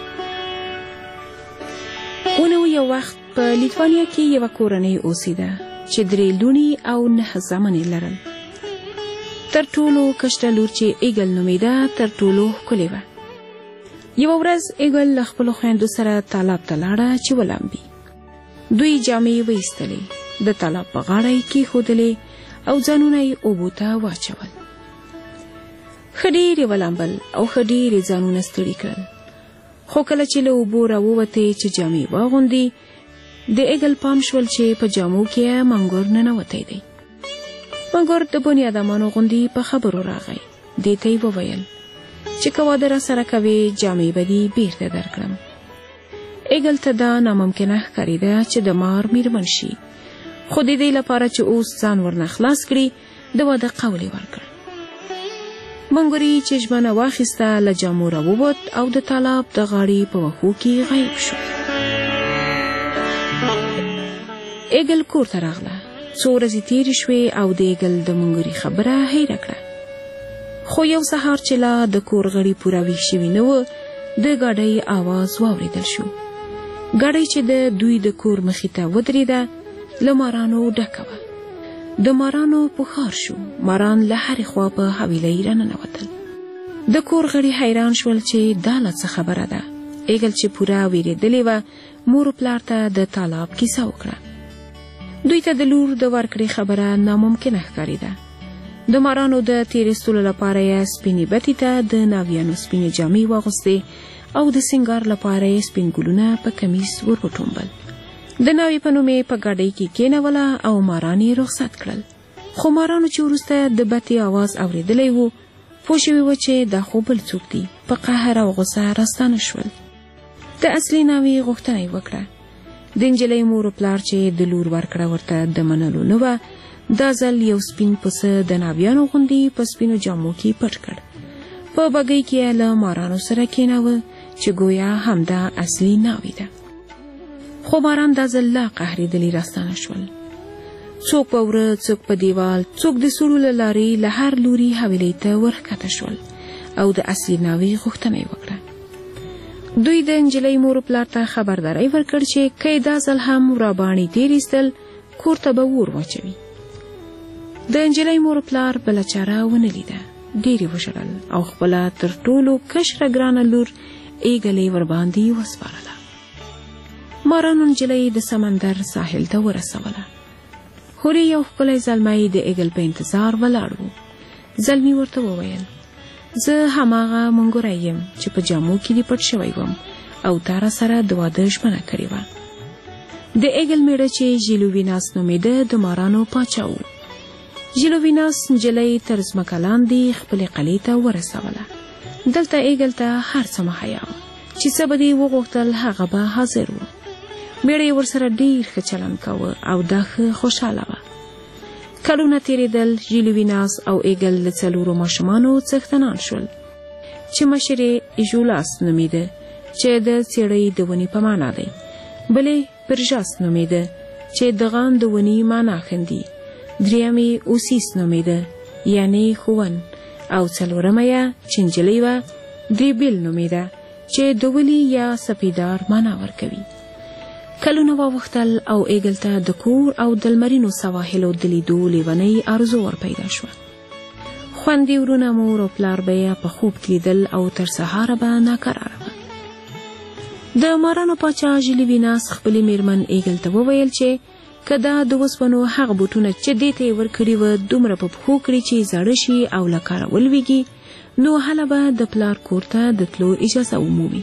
اونو یو وخت په لیتوانیا کې یو کورنۍ اوسېده چې 3 لونی او 9 زامنې لرل تر ټولو کشره لور چې ایګل نومیده تر ټولو ښکلې وه یوه ورځ ایګل له خپلو خویندو سره تالاب ته لاړه چې ولامبي دوی جامې وایستلې د تالاب په غاړه یې کېښودلې او ځانونه یې اوبو ته واچول ښه ډېرې ولامبل او ښه ډېرې ځانونه ستړي کړل خو کله چې له اوبو راووتې چې جامې واغوندي د ایګل پام شول چې په جامو کې منګور ننوتی دی منګور د بني ادمانو غوندي په خبرو راغی دې ته یې وویل چې که واده راسره کوې جامې به دې بیرته درکړم ایګل ته دا ناممکنه ښکارېده چې د مار میرمن شي خو د دې لپاره چې اوس ځان ورنه خلاص کړي د واده قول یې ورکړ منګوري چې ژمنه واخیسته له جامو راووت او د تالاب د غاړې په وښو کې غایب شو ایګل کور ته راغله څو ورځې تېرې شوې او د ایګل د منګوري خبره هیره کړه خو یو سهار چې لا د کور غړي پوره ویښ شوي نه وه د ګاډۍ آواز واورېدل شو ګاډۍ چې د دوی د کور مخې ته ودرېده له مارانو ډکه وه د مارانو پوښار شو ماران له هرې خوا په حویلۍ راننوتل د کور غړي حیران شول چې دا له څه خبره ده ایګل چې پوره ویرېدلې وه مور پلار ته د تالاب کیسه وکړه دوی ته د لور د ورکړې خبره ناممکنه ښکارېده د مارانو د تېرېستلو لپاره یې سپینې بتې ته د ناویانو سپینې جامې واغوستې او د سینګار لپاره یې سپین ګلونه په کمیس ور وټومبل د ناوې په نوم یې په ګاډۍ کې کېنوله او ماران یې رخصت کړل خو مارانو چې وروسته د بتې اواز اورېدلی و پوه شوي وه چې دا خو بل څوک دي په قهر او غوسه راستانه شول د اصلي ناوې غوښتنه یې وکړه د نجلۍ مور و پلار چې د لور ورکړه ورته د منلو نه وه دا ځل یو سپین پسه د ناویانو غوندې په سپینو جامو کې پټ کړ په بګۍ کې یې له مارانو سره کېناوه چې گویا همدا اصلي ناوې ده خو ماران دا ځل لا قهرېدلي راستانه شول څوک په وره څوک په دیوال څوک د سورو له لارې له هر لوري حویلۍ ته ورښکته شول او د اصلي ناوې غوښتنه یې وکړه دوی د نجلۍ مور پلار ته خبرداری ورکړ چې که دا ځل هم راباڼې تېرېستل کور ته به اور واچوي د نجلۍ مور پلار بله چاره ونه لیده ډېرې وژړل او خپله تر ټولو کشره ګرانه لور ایګل یې ورباندې وسپارله مارانو نجلۍ د سمندر ساحل ته ورسوله. هورې یو ښکلی زلمی د ایګل په انتظار ولاړ و. زلمی ورته وویل زه هماغه منګوری یم چې په جامو کې دې پټ شوی وم او تا را سره د واده ژمنه کړې وه. د ایګل میړه چې ژیلوویناس نومېده د مارانو پاچا و. ژیلوویناس نجلۍ تر ځمکه لاندې خپلې قلعې ته ورسوله. دلته ایګل ته هر څه مهیا و چې څه به دې وغوښتل هغه به حاضر و. میړه یې ورسره ډېر ښه چلند کوه او دا ښه خوشحاله وه. کلونه تېرېدل. ژیلوویناس او ایګل له 4 ماشومانو څښتنان شول چې مشر یې ایژولاس نومېده چې د څېړۍ د ونې په معنا دی. بل یې پرژاس نومېده چې د غان د ونې معنا ښندي. درېیم یې اوسیس نومېده یعنې ښوون او څلورمه یې چې نجلۍ وه دریبیل نومېده چې د ولي یا سپیدار معنا ورکوي. کلونه واوښتل او ایګل ته د کور او د لمرینو سواحلو د لیدو لیونۍ آرزو ور پیدا شوه. خوندي ورونه مور او پلار به یې په خوب کې لیدل او تر سهاره به ناکراره وه. د مارانو پاچا ژیلوویناس خپلې میرمن ایګل ته وویل چې که دا د وسپنو هغه بوټونه چې دې ته یې ورکړي وه دومره په پښو کړي چې زاړه شي او له کاره ولویږي نو هله به د پلار کور ته د تلو اجازه ومومي.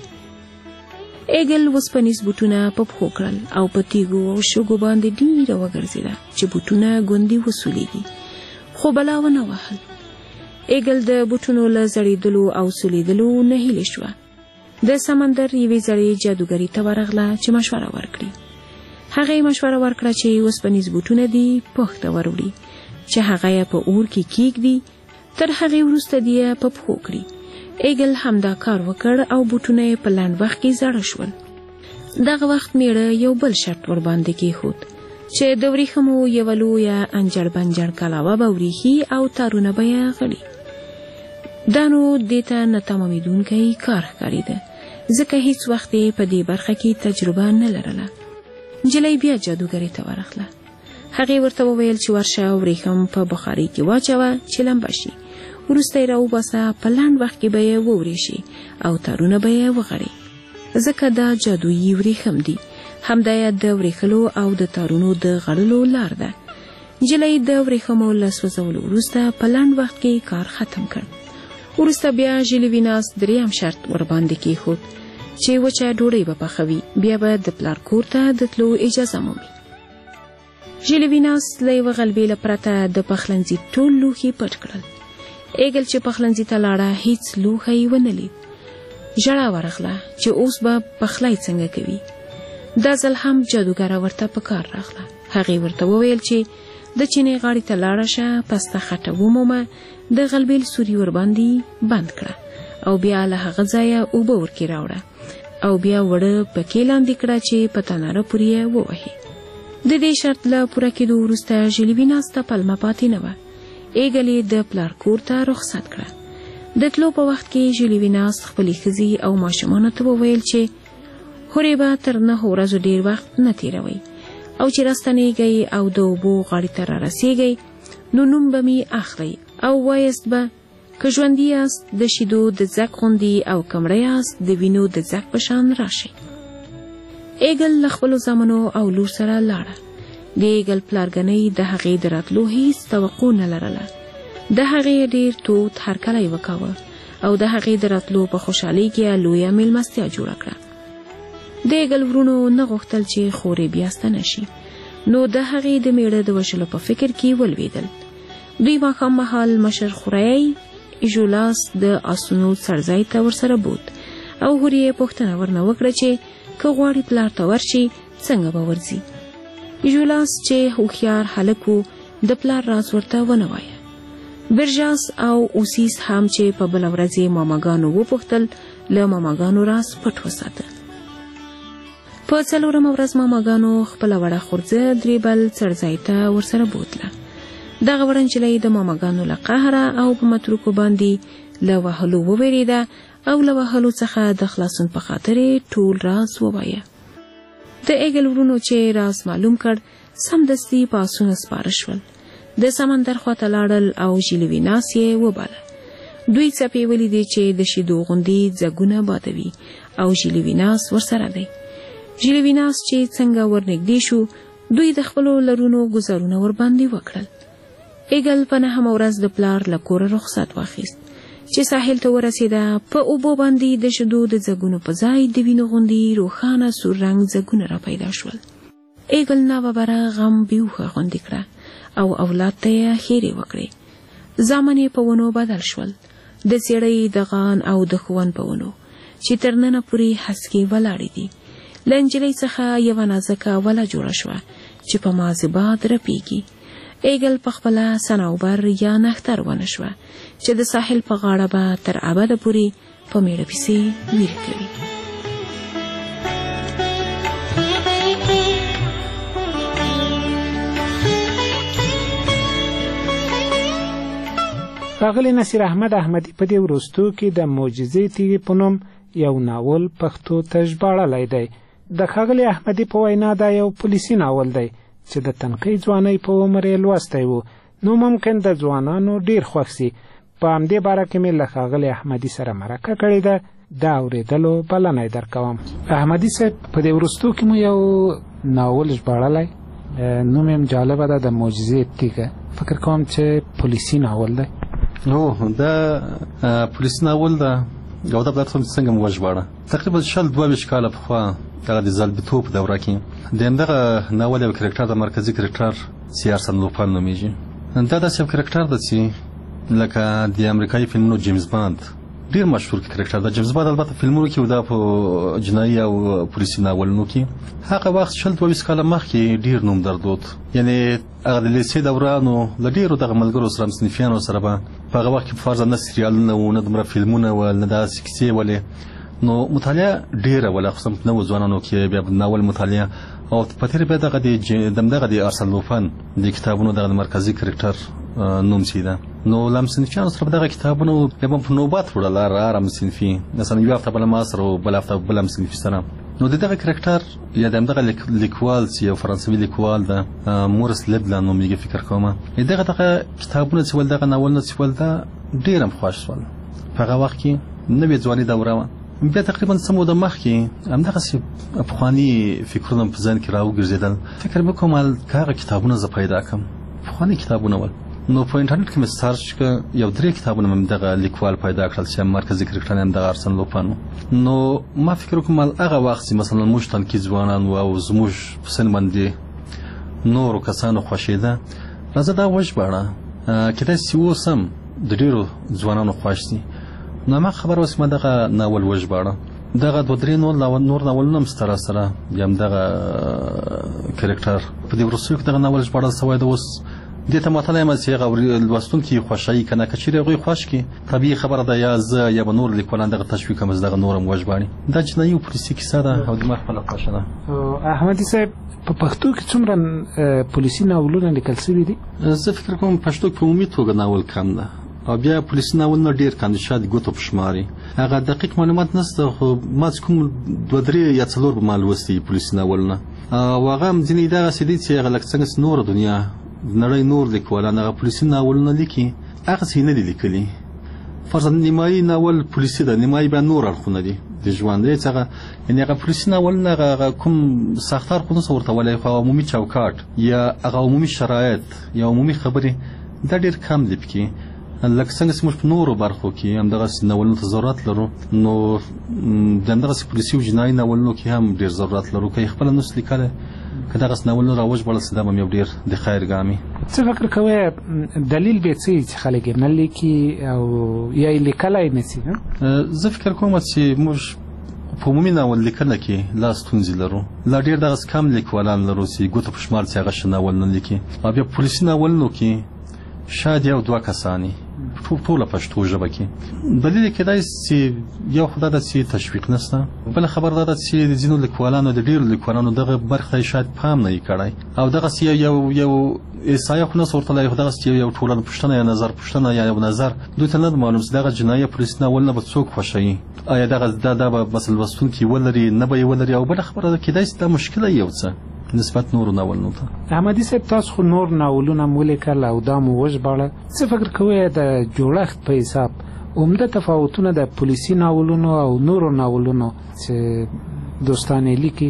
ایګل وسپنیز بوټونه په پښو کړل او په تیږو او شګو باندې ډېره وګرځېده چې بوټونه ګوندې وسولېږي خو بلا ونه وهل. ایګل د بوټونو له زړېدلو او سولېدلو نه هیلې شوه. د سمندر یوې زړې جادوګرې ته ورغله چې مشوره ورکړي. هغه یې مشوره ورکړه چې وسپنیز بوټونه دې پښ ته وروړي چې هغه یې په اور کې کیږدي تر هغې وروسته دې یې په پښو کړي. ایګل همدا کار وکړ او بوټونه یې په لنډ وخت کې زاړه شول. دغه وخت میړه یو بل شرط ورباندې کېښود چې د وریښمو یوه لویه انجړ بنجړ کلاوه به وریښي او تارونه به یې غړي. دا نو دې ته نه تمامېدونکی کار ښکارېده ځکه هیڅ وخت یې په دې برخه کې تجربه نه لرله. نجلۍ بیا جادوګرې ته ورغله. هغې ورته وویل چې ورشه وریښم په بخارۍ کې واچوه چې لمبه شي. وروسته یې راوباسه په لنډ وخت کې به یې وورېشي او تارونه به یې وغړي ځکه دا جادویي وریښم دي. همدا یې د وریښلو او د تارونو د غړلو لار ده. نجلۍ د وریښمو له سوځولو وروسته په لنډ وخت کې کار ختم کړ. وروسته بیا ژیلوویناس 3م شرط ورباندې کېښود چې وچه ډوډۍ به پخوي بیا به د پلار کور ته د تلو اجازه مومي. ژیلوویناس له یوه غلبې له پرته د پخلنځي ټول لوښي پټ کړل. ایګل چې پخلنځي ته لاړه هیڅ لوښی ونه لید. ژړا ورغله چې اوس به پخلی څنګه کوي. دا ځل هم جادوګره ورته په کار راغله. هغې ورته وویل چې د چینې غاړې ته لاړه شه پسته خټه ومومه د غلبې سوري ورباندې بند کړه او بیا له هغه ځایه اوبه ورکې راوړه او بیا وړه پکې لاندې کړه چې په تناره پورې یې ووهي. د دې شرط له پوره کېدو وروسته ژیلوویناس ته پلمه پاتې نه وه. ایګل یې د پلار کور ته رخصت کړه. د تلو په وخت کې ژیلوویناس خپلې ښځې او ماشومانو ته وویل چې هورې به تر 9 ورځو ډېر وخت نه تېروئ او چې راستنېږئ او د اوبو غاړې ته رارسېږئ نو نوم به مې اخلئ او وایست به که ژوندي یاست د شیدو د ځګ غوندې او که مړه یاست د وینو د ځګ په شان راشئ. ایګل له خپلو زامنو او لور سره لاړه. د ایګل پلارګنۍ د هغې د راتلو هیڅ توقع نه لرله. د هغې ډېر تود هرکلی وکاوه او د هغې د راتلو په خوشحالۍ کې لویه میلمستیا جوړه کړه. د ایګل ورونو نه غوښتل چې خورې بیا ستنه شي نو د هغې د میړه د وژلو په فکر کې ولوېدل. دوی ماښام مهال مشر خوری ایژولاس د آسونو څړځای ته ورسره بوت او هورې یې پوښتنه ورنه وکړه چې که غواړي پلار ته ورشي څنګه به ورځي. ایژولاس چې هوښیار هلک و د پلار راز ورته ونه وایه. برژاس او اوسیس هم چې په بله ورځ یې ماماګانو وپوښتل له ماماګانو راز پټ وساته. په 4مه ورځ ماماګانو خپله وړه خورځه دریبل څړځای ته ورسره بوتله. دغه وړه نجلۍ د ماماګانو له قهره او په متروکو باندې له وهلو وویرېده او له وهلو څخه د خلاصون په خاطر ټول راز ووایه. د ایګل ورونو چې راز معلوم کړ سمدستي په آسونه سپاره شول. د سمندر خواته لاړل او ژیلوویناس یې وباله. دوی څپې ولیدې چې د شیدو غوندې ځګونه بادوي او ژیلوویناس ورسره دی. ژیلویناس چې څنګه ورنږدې شو دوی د خپلو لرونو ګزارونه ورباندې وکړل. ایګل په 9 ورځ د پلار له کوره رخصت واخیست چې ساحل ته ورسېده. په اوبو باندې د شیدو د ځګونو په ځای د وینو غوندې روښانه سور رنګ ځګونه را پیدا شول. ایګل ناببره غم بیوخه غوندې کړه او اولاد ته یې ښېرې وکړې. زامن یې په ونو بدل شول، د څېړۍ، د غان او د ښوون په ونو چې تر ننه پورې هسکې ولاړې دي. له نجلۍ څخه یوه نازکه وله جوړه شوه چې په مازې باد رپېږي. ایګل په خپله صنوبر یا نښتر ونه شوه چې د ساحل په غاړه به تر ابده پورې په میړه پسې ویر کوي. ښاغلی نصیر احمد احمدي په دې وروستو کې د معجزې تیږې په نوم یو ناول پښتو ته ژباړلی دی. د ښاغلي احمدي په وینا دا یو پولیسي ناول دی چې د تنقۍ ځوانۍ په عمر یې لوستی و. نو ممکن د ځوانانو ډیر خوښ سي. په همدې باره کې مې له ښاغلي احمدي سره مرکه کړې ده، دا اورېدلو بلنه یې درکوم. احمدي صاحب، په دې وروستو کې مو یو ناول ژباړلی، نوم یې جالبه ده، د معجزې تیږه. فکر کوم چې پولیسي ناول دی. دا پولیسي ناول ده او دا پلاتفورم څنګه مو وژباړه. تقریبا 22 کاله پخوا دغه د زلبیتوب په دوره کې د همدغه ناول یو کرکټر د مرکزي کرکټر سي ارسن لوپن نومیږي. دا داسې یو کرکټر ده چې لکه د امریکایي فلمونو جیمز باند ډیر مشهور کرکټر ده. جیمز باند البته فلمونو کې دا په جنایي او پولیسي ناولونو کې هغه وخت 22 کاله مخکې ډیر نوم درلود. یعنی هغه د لیسې دورانو له ډیرو دغه ملګرو سره مصنفیانو سره به په هغه وخت کې فرضاً نه سریالونه وو، نه دومره فلمونه ول، نه داسې کیسې ولې. نو مطالعه ډیره وله، خصوصا په نوو ځوانانو کې بیا ناول مطالعه او په تېره بیا دغه د ارسن لوپن د کتابونو دغه مرکزي کرکټر نوم چې ده. نو له مصنفیانو سره به دغه کتابونو بیا به په نوبت وړل، هر مصنفي مثلا یو هفته بله ما سره و بله هفته بله مصنفي سره. نو د دغه کرکټر یا د همدغه لیکوال چې یو فرانسوي لیکوال ده مورس لبلان نومیږي فکر کومه، دغه کتابونه چې ول، دغه ناولونه چې ول، دا ډېر هم خوښ شول. په هغه وخت کې نوې ځواني دوره وه. بیا تقریبا څه موده مخکې همدغسې پخواني فکرونه په ذهن کې راوګرځېدل. فکر مې کوم که هغه کتابونه زه پیدا کړم، پخواني کتابونه ول. نو په انټرنیټ کې مې سرچ کړ، یو 3 کتابونه مې دغه لیکوال پیدا کړل چې مرکزي کرکټر یې همدغه ارسن لوپن و. نو ما فکر کوم هغه وخت چې مثلا موږ تنکي ځوانان وو او زموږ په سن باندې نورو کسانو خوښېده، راځه دا وژباړه، کیدای شي اوس هم د ډېرو ځوانانو خوښ شي. نو هماغه خبره اوس ما دغه ناول وژباړه. دغه 2-3 نور ناولونه هم سره سره بیا همدغه کرکټر په دې وروستیو کې دغه ناول ژباړل سوی ده. اوس دې ته مطالعه یم چې هغه لوستونکي خوښوي که نه، که چېرې هغوی خوښ کړي طبیعي خبره ده، یا زه یا به نور لیکوالان دغه تشویق کړم چې دغه نور هم وژباړي. دا جنایي او پولیسي کیسه ده او زما خپله خوښه ده. احمدي صاحب، په پښتو کې څومره پولیسي ناولونه لیکل شوي دي؟ زه فکر کوم پښتو کې په عمومي توګه ناول کم ده او بیا پولیسي ناولونه ډېر کم دي، شاید ګوتو په شماري. هغه دقیق معلومات نشته، خو ما چې کوم 2-3 یا 4 به ما لوستي پولیسي ناولونه، او هغه هم ځینې دغسې دي چې هغه لکه څنګه چې نوره دنیا نړۍ نور لیکوالان هغه پولیسي ناولونه لیکي، هغسې نه دي لیکلي. فرضاً نیمایي ناول پولیسي ده، نیمایي بیا نور اړخونه دي د ژوند. هغه یعنې هغه پولیسي ناولونه هغه کوم ساختار خو نشته ورته ویلی، خو عمومي چوکاټ یا هغه عمومي شرایط یا عمومي خبرې دا ډېر کم دي پکې. لکه څنګه چې موږ په نورو برخو کې همدغسې ناولونو ته ضرورت لرو، نو د همدغسې پولیسي او جنایي ناولونو کې هم ډېر ضرورت لرو. که یې خپله نس لیکلی، که دغسې ناولونه راوژباړل سي، دا به یو ډېر د خیر ګام وي. څه فکر کوئ دلیل به څه چې خلک یې نه لیکي او یا یې لیکلی نه سي؟ زه فکر کوم چې موږ په عمومي ناول لیکنه کې لا ستونزې لرو، لا ډېر دغسې کم لیکوالان لرو چې ګوتو په شمار چې هغه ښه ناول نه لیکي. او بیا پولیسي ناولونو کې شاید 1-2 کسانی ټوله پښتو ژبه کې. دلیل یې کېدای چې یو خو دا ده چې تشویق نشته، بله خبره دا ده چې د ځینو لیکوالانو د ډېرو لیکوالانو دغه برخه یې شاید پام نه یې کړی، او دغسې یو احصایه خو نه څه ورته لایي، خو دغسې یو ټولنه پوښتنه یا نظر پوښتنه یا یو نظر دوی ته نه ده معلوم چې دغه جنایي پولیسي ناولونه به څوک خوښوي، آیا دا به مثلا لوستونکي ولري نه به یې ولري. او بله خبره ده کېدای چې دا مشکله یو څه نسبت نورو ناولونو ته. احمدي صاحب، تاسو خو نور ناولونه مو لیکل او دا مو وژباړه، څه فکر کوئ د جوړښت په حساب عمده تفاوتونه د پولیسي ناولونو او نورو ناولونو چې دوستان یې لیکي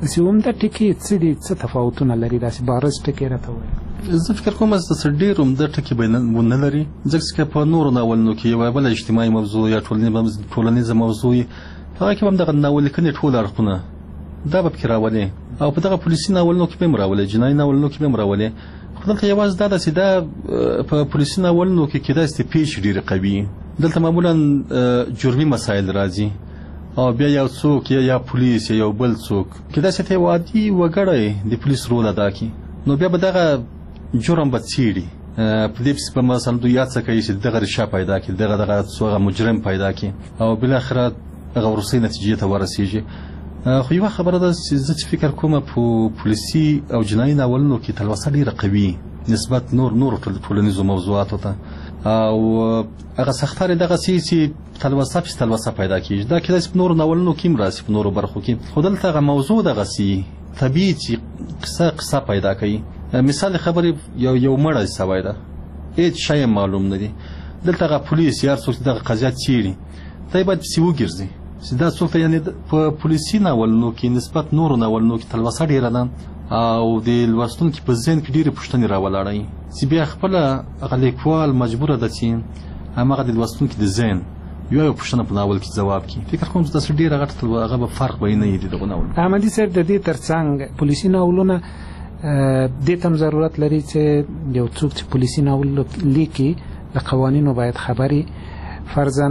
چې عمده ټکي څه دي، څه تفاوتونه لري، داسې بارز ټکي راته ووایي. زه فکر کوم چې ډېر عمده ټکي به نه لري، ځکه چې په نورو ناولونو کې یوه بله اجتماعي موضوع یا ټولنیزه موضوع وي، هغه کې به هم دغه ناول لیکنې ټول اړخونه دا به پکې راولي، او په دغه پولیسي ناولونو کې به هم راولي، جنایي ناولونو کې به هم راولي. خو دلته یوازې دا ده چې دا په پولیسي ناولونو کې کیدای شي پیچ ډېرې قوي، دلته معمولا جرمي مسایل راځي، او بیا یو څوک یا پولیس یا یو بل څوک کیدای شي ته یو عادي وګړی د پولیس رول ادا کړي، نو بیا به دغه جرم به څېړي، په دې پسې به مثلا دوی هڅه کوي چې دغه ریشه پیدا کړي، دغه څو مجرم پیدا کړي، او بالاخره هغه وروستۍ نتیجې ته ورسېږي. خو یوه خبره ده چې زه چې فکر کوم په پولیسي او جنایي ناولونو کې تلوسه ډېره قوي نسبت نور ټولنیزو موضوعاتو ته، او هغه سختارې دغسې چې تلوسه پیدا کېږي، دا کېدای شي په نورو ناولونو کې هم راسي، په نورو برخو کې، خو دلته هغه موضوع دغسې طبیعي چې قصه پیدا کوي. مثال خبرې یو مړی سوی ده، هېڅ شی معلوم نه دی، دلته هغه پولیس یا هر څوک چې دغه قضیه څېړي دی باید پسې وګرځي چې دا څوک ته، یعنې په پولیسي ناولونو کې نسبت نورو ناولونو کې تلوسه ډېره ده، او د لوستونکي په ذهن کې ډېرې پوښتنې راولاړوي چې بیا خپله هغه لیکوال مجبوره ده چې هماغه د لوستونکي د ذهن یوه پوښتنه په ناول کې جواب کړي. فکر کوم چې داسې ډېره غټه هغه به فرق به یې نه وي د دغو ناولونو. احمدي صاحب، د دې تر څنګ پولیسي ناولونه دې ته هم ضرورت لري چې یو څوک چې پولیسي ناول لیکي د قوانینو باید خبري، فرضاً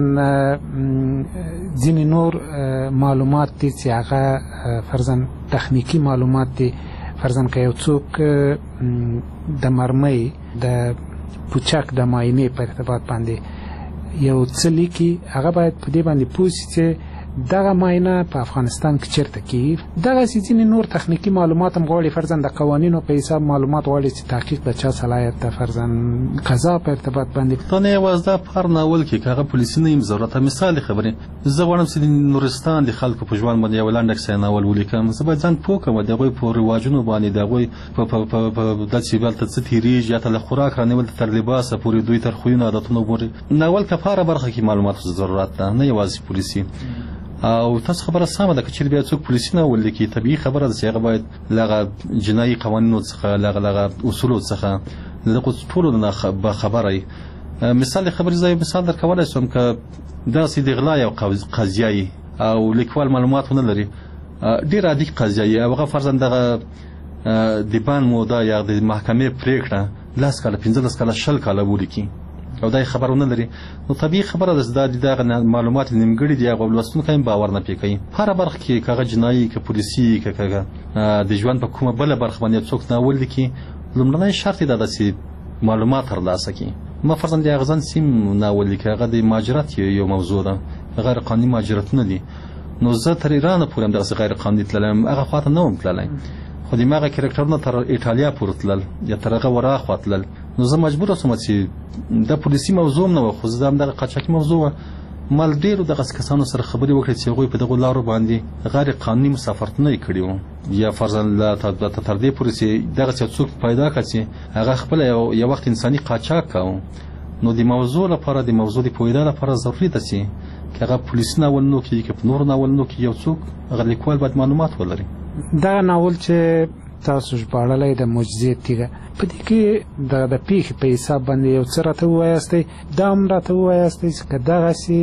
ځینې نور معلومات دي چې هغه فرضاً تخنیکی معلومات دي، فرضاً که یو څوک د مرمۍ د پوچک د معاینې په ارتباط باندې یو څه لیکي، هغه باید په دې باندې پوه شي چې دغه معاینه په افغانستان کې چیرته کیږي. دغسې ځینې نور تخنیکي معلومات هم غواړي، فرضاً د قوانینو په حساب معلومات غواړي چې تحقیق د چا صلاحیت ده، فرضاً قضا په ارتباط باندې. دا نه یوازې دا په هر ناول کې که هغه پولیسي نه یم ضرورت. مثال خبرې، زه غواړم چې د نورستان د خلکو په ژوند باندې یو لنډ کیسه ناول ولیکم، زه باید ځان پوه کړم د هغوی په رواجونو باندې، د هغوی په داسې هلته څه تېرېږي، یا ته له خوراک رانیول تر لباسه پورې، دوی تر خویونو عادتونو پورې. ناول که په هره برخه کې معلوماتو ضرورت ده، نه یوازې پولیسي. او تاسو خبره سمه ده که چېرې بیا څوک پولیسي ناول لیکي، طبیعي خبره ده چې هغه باید له هغه جنایي قوانینو څخه، له هغه اصولو څخه، له دغو ټولو نه باخبره وي. مثال خبرې زه یو مثال درکولی شم، که داسې د غلا یو قضیه وي او لیکوال معلومات ونه لري، ډېر عادي قضیه وي، او هغه فرضاً دغه د بند موده یا د محکمې پرېکړه 10 کاله 15 کاله 20 کاله ولیکي، او دا خبر ونه لري، نو طبیعي خبره ده چې دا دغه معلومات نیمګړي دي، هغه لوستونکی هم باور نه پرې کوي. په هره برخه کې که هغه جنایي، که پولیسي، که د ژوند په کومه بله برخه باندې څوک ناول لیکي، لومړنی شرط یې دا ده چې معلومات ترلاسه کړي. ما فرضاً د اغزن سیم ناول لیکي، هغه د مهاجرت یو موضوع ده، غیر قانوني مهاجرتونه دي، نو زه تر ایرانه پورې هم دغسې غیر قانوني تللی، هغه خواته نه وم تللی، خو د هغه کرکټرونه تر ایټالیا پورې تلل یا تر هغه وراخوا تلل، نو زه مجبوره شوم چې د پولیسي موضوع هم نه وه، خو زه همدغه قاچاقي موضوع وه، ما له ډېرو دغسې کسانو سره خبرې وکړې چې هغوی په دغو لارو باندې غیر قانوني مسافرتونه یې کړي وو، یا فرضاً تر دې پورې چې دغسې څوک پیدا کړه چې هغه خپله یو وخت انساني قاچاق کوو. نو د موضوع لپاره، د موضوع د پوهېدا لپاره ضروري ده چې که هغه پولیسي ناولونو کې، که په نورو ناولونو کې یو څوک هغه لیکوال باید معلومات ولري. دغه ناول چې تاسو ژباړلی د معجزې تیږه، په دې کې د پیښې په حساب باندې یو څه راته ووایاستئ، دا هم راته ووایاستئ چې که دغسې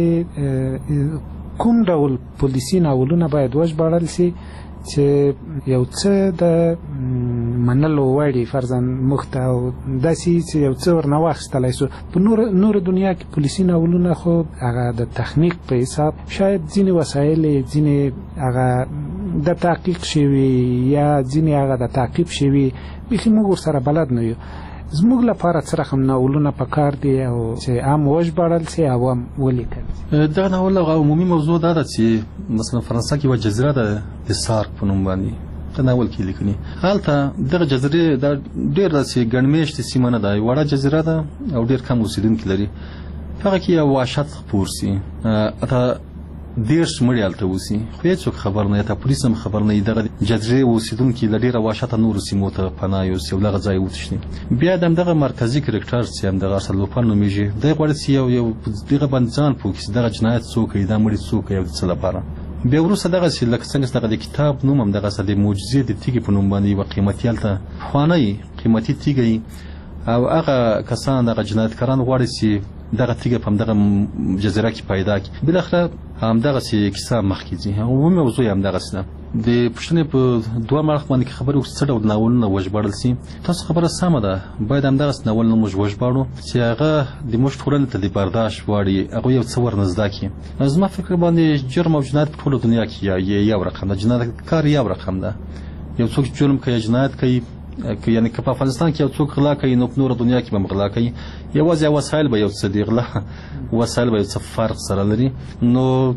کوم ډول پولیسي ناولونه باید وژباړل سي چې یو څه د منلو وړ دي، فرضاً موږ ته، او داسې چې یو څه ورنه واخیستلی سو. په نور دنیا کې پولیسي ناولونه خو هغه د تخنیک په حساب شاید ځینې وسایل، ځینې هغه د تحقیق شوي یا ځینې هغه د تعقیب شوي، بیخي موږ ورسره بلد نه یو. زموږ لپاره څه رقم ناولونه پکار دي او چې عام وژباړل سي او هم ولیکل سي؟ دغه ناول هغه عمومي موضوع دا ده چې مثلا فرانسه کې یوه جزیره ده د سارک په نوم باندې، په ناول کې لیکلي. هلته دغه جزیرې دا ډېر داسې ګڼ مېشتې سیمه نه ده، وړه جزیره ده او ډېر کم اوسېدونکي لري. په هغه کې یو وحشت خپور سي، اته 10 مړي هلته اوسي، خو هېڅوک خبر نه، یا پولیس هم خبر نه وي. دغه جزیرې اوسېدونکي له ډېره وحشته نورو سیمو ته پناه یوسي او دغه ځای وتښتي. بیا د همدغه مرکزي کرکټر چې همدغه ارسل لوپان نومېږي، دی غواړي چې یو دغه باندې ځان پوه کړي چې دغه جنایت څوک کوي، دا مړي څوک کوي او د څه لپاره. بیا وروسته دغسې لکه څنګه چې دغه د کتاب نوم هم دغسې د معجزې د تیږې په نوم باندې یوه قیمتي هلته پخوانی قیمتي تیږه او هغه کسان دغه جنایتکاران غواړي چې دغه تیږه په همدغه جزیره کې پیدا کړي. بالاخره همدغسې کیسه مخکې ځي. عمومي موضوع یې همدغسې ده. د پوښتنې په دوه اړخ باندې خبرې وکړو څه ډول ناولونه وژباړل سي. تاسو خبره سمه ده، باید همدغسې ناولونه موږ وژباړو چې هغه د موږ ټولنې ته د برداشت وړ وي، هغوی یو څه ور نه زده کړي. زما فکر باندې جرم او جنایت په ټوله دنیا کې یو رقم ده. جنایتکار یو رقم ده. یو څوک جرم کوي، جنایت کوي، یعنی که په افغانستان کې یو څوک غلا کوي نو په نوره دنیا کې به هم غلا کوي. یوازې وسایل به یو څه د غلا وسایل به یو څه فرق سره لري. نو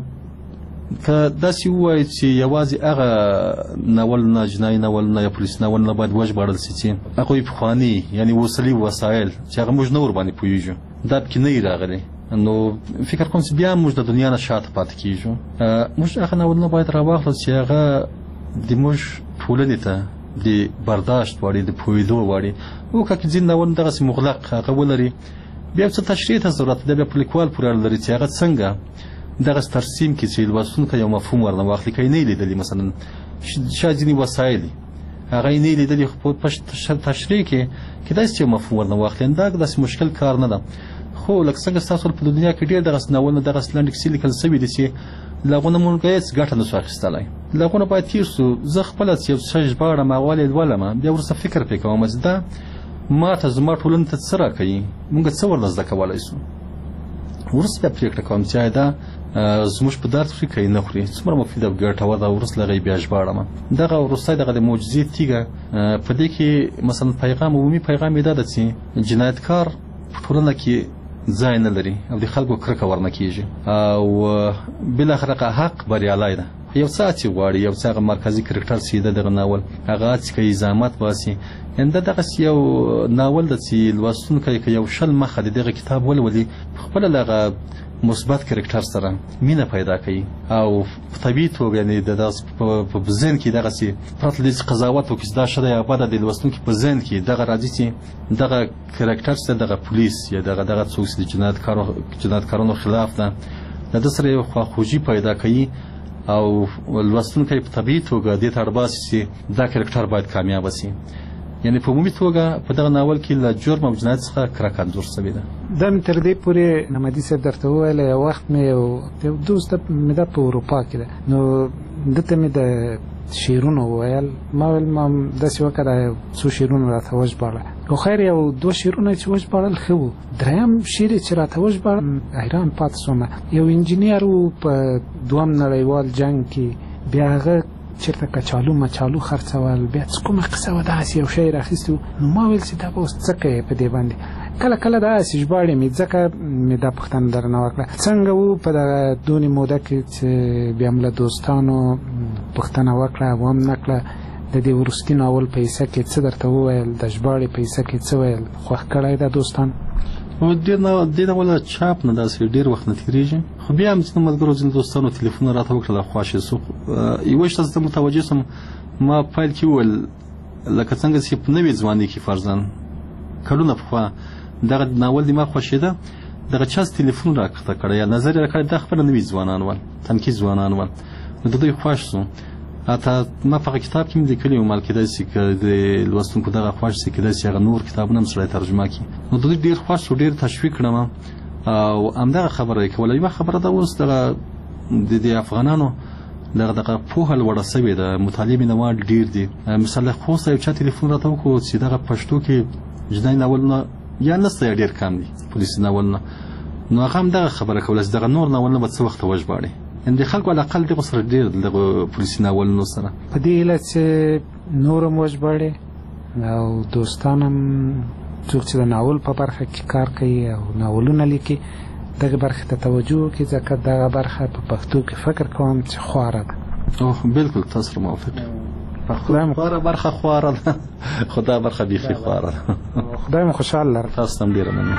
که داسې ووایي چې یوازې هغه ناولونه، جنایي ناولونه یا پولیسي ناولونه باید وژباړل سي چې هغوی پخواني یعنی اوسني وسایل چې هغه موږ نه ورباندې پوهېږو دا پکې نه وي راغلي، نو فکر کوم چې بیا موږ د دنیا نه شاته پاتې کېږو. موږ هغه ناولونه باید راواخلو چې هغه د موږ ټولنې ته د برداشت وړي، د پوهېدو وړي. وکړه که ځینې ناولونه دغسې مغلق هغه ولري، بیا څه تشریح ته ضرورت ده، بیا په لیکوال پورې اړه لري چې هغه څنګه دغسې ترسیم کړي چې لوستونکی یو مفهوم ورنه واخلي. که یې نه یې لیدلي مثلا شاید ځینې وسایل هغه یې نه یې لیدلي، خو په تشریح کې کیدای شي چې یو مفهوم ورنه واخلي. دا داسې مشکل کار نه ده. خو لکه څنګه ستاسو په دنیا کې ډېر دغسې ناولونه، دغسې لنډې کیسې لیکل سوي دي چې له هغو نه مونږ هېڅ ګټه نه سو اخیستلی. له هغو نه باید تېر سو. زه خپله چې یو څه ژباړم او ولې لولم، بیا وروسته فکر پرې کوم چې دا ما ته زما ټولنې ته څه راکوي، مونږ څه ورنه زده کولی سو. وروسته بیا پرېکړه کوم چې دا زموږ په درد خوري که یې نه خوري، څومره مفید او ګټور ده. وروسته له هغه یې بیا ژباړم. دغه وروستی دغه د معجزې تیږه په دې کې مثلا پیغام، عمومي پیغام یې دا ده چې جنایتکار په ټولنه کې ځای نه لري او د خلکو کرکه ورنه کېږي او بالاخره حق بریالی ده. یو څه هڅې غواړي، یو څه هغه مرکزي کرکټر چې ده دغه ناول هغه هڅې کوي، زحمت باسي. یعنې دا دغسې یو ناول ده چې لوستونکی که یو شل مخه د دغه کتاب ولولي، خپله له هغه مثبت کرکټر سره مینه پیدا کوي او په طبیعي توګه یعنې د دغسې په ذهن کې دغسې پرته له دې چې قضاوت وکړي چې دا ښه ده یا بده، د لوستونکي په ذهن کې دغه راځي چې دغه کرکټر چې دغه پولیس یا دغه څوک چې د جنایتکارانو خلاف ده، د ده سره یو خواخوږي پیدا کوي او لوستونکی په طبیعي توګه دې ته اړ باسي چې دا کرکټر باید کامیابه سي. یعنی په عمومي توګه په دغه ناول کې له جرم او جنایت څخه کرکه انځور شوې ده. دا مې تر دې پورې نمدي صاحب درته وویله، یو وخت مې یو دوست مې دا په اروپا کې ده، نو ده ته مې د شعرونه وویل. ما ویل ما داسې وکړه دا څو شعرونه راته وژباړه. خو خیر یو دوه شعرونه چې وژباړل ښه وو. دریم شعر چې راته وژباړه حیران پاتې شوم. یو انجینیر و په دویم نړیوال جنګ کې، بیا هغه چېرته کچالو مچالو خرڅول، بیا څه کومه قصه وه داسې یو شی راخیستې و. نو ما ویل چې دا به اوس څه کوې په دې باندې. کله کله داسې ژباړې مې، ځکه مې دا پوښتنه درنه وکړه څنګه وو په دغه دونې موده کې چې بیا م له دوستانو پوښتنه وکړه او هم نه کړه د دې وروستي ناول په حصه کې څه درته وویل، د ژباړې په حصه کې څه ویل، خوښ کړی دا دوستان؟ دې ډول چاپ نه داسې ډېر وخت نه تېرېږي، خو بیا هم ځینې ملګرو ځینې دوستانو تلیفونونه راته وکړل، خواشې سو. یوه شته زه متوجه سوم، ما پیل کې وویل لکه څنګه چې په نوې ځوانۍ کې فرضاً کلونه پخوا دغه ناول دې ما خوښېده، دغه چا تلیفون راکښته کړی یا نظر یې راکړی، دا خپله نوي ځوانان ول، تنکي ځوانان ول، نو د دوی خوښ سو. حتی ما په هغه کتاب کې مې لیکلي وو، مال کېدای شي که د لوستونکو دغه خوښ شي، کېدای شي هغه نور کتابونه هم سړی ترجمه کړي. نو د دوی ډېر خوښ سو، ډېر تشویق کړم او همدغه خبره یې کوله. یوه خبره ده اوس دغه د افغانانو دغه پوهه لوړه سوې ده، مطالعې مینهوال ډېر دي. مثال خوست یو چا تلیفون راته وکړو چې دغه پښتو کې جنایي ناولونه یا نسته یا ډېر کم دي پولیسي ناولونه، نو هغه هم دغه خبره کوله چې دغه نور ناولونه به څه وخته وژباړي. یعنې د خلکو علاقل دغو سره ډېر دغه پولیسي ناولونو سره په دې هیله چې نور هم وژباړي او دوستان هم څوک چې د ناول په برخه کې کار کوي او ناولونه لیکي دغه برخې ته توجه وکړي، ځکه دغه برخه په پښتو کې فکر کوم چې خواره ده. بالکل تاسو سره موافق یم. خواره برخه خواره ده، خو دا برخه بیخي خواره ده. خدای مو خوشحال لره. تاسو ته هم ډېره مننه.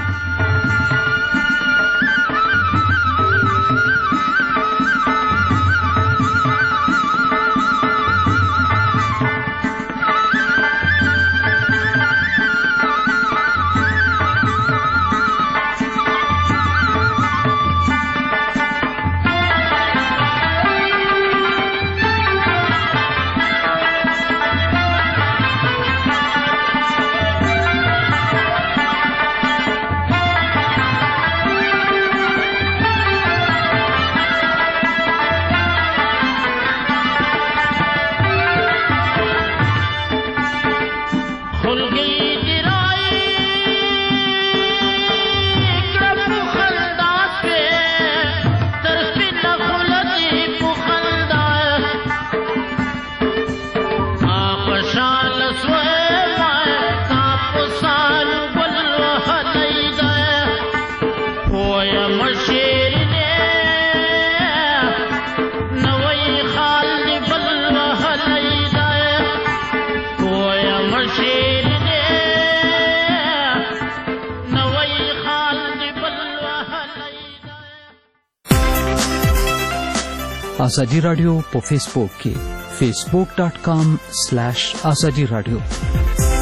ازادي رادیو په فیسبوک کې facebook.com/azadi radio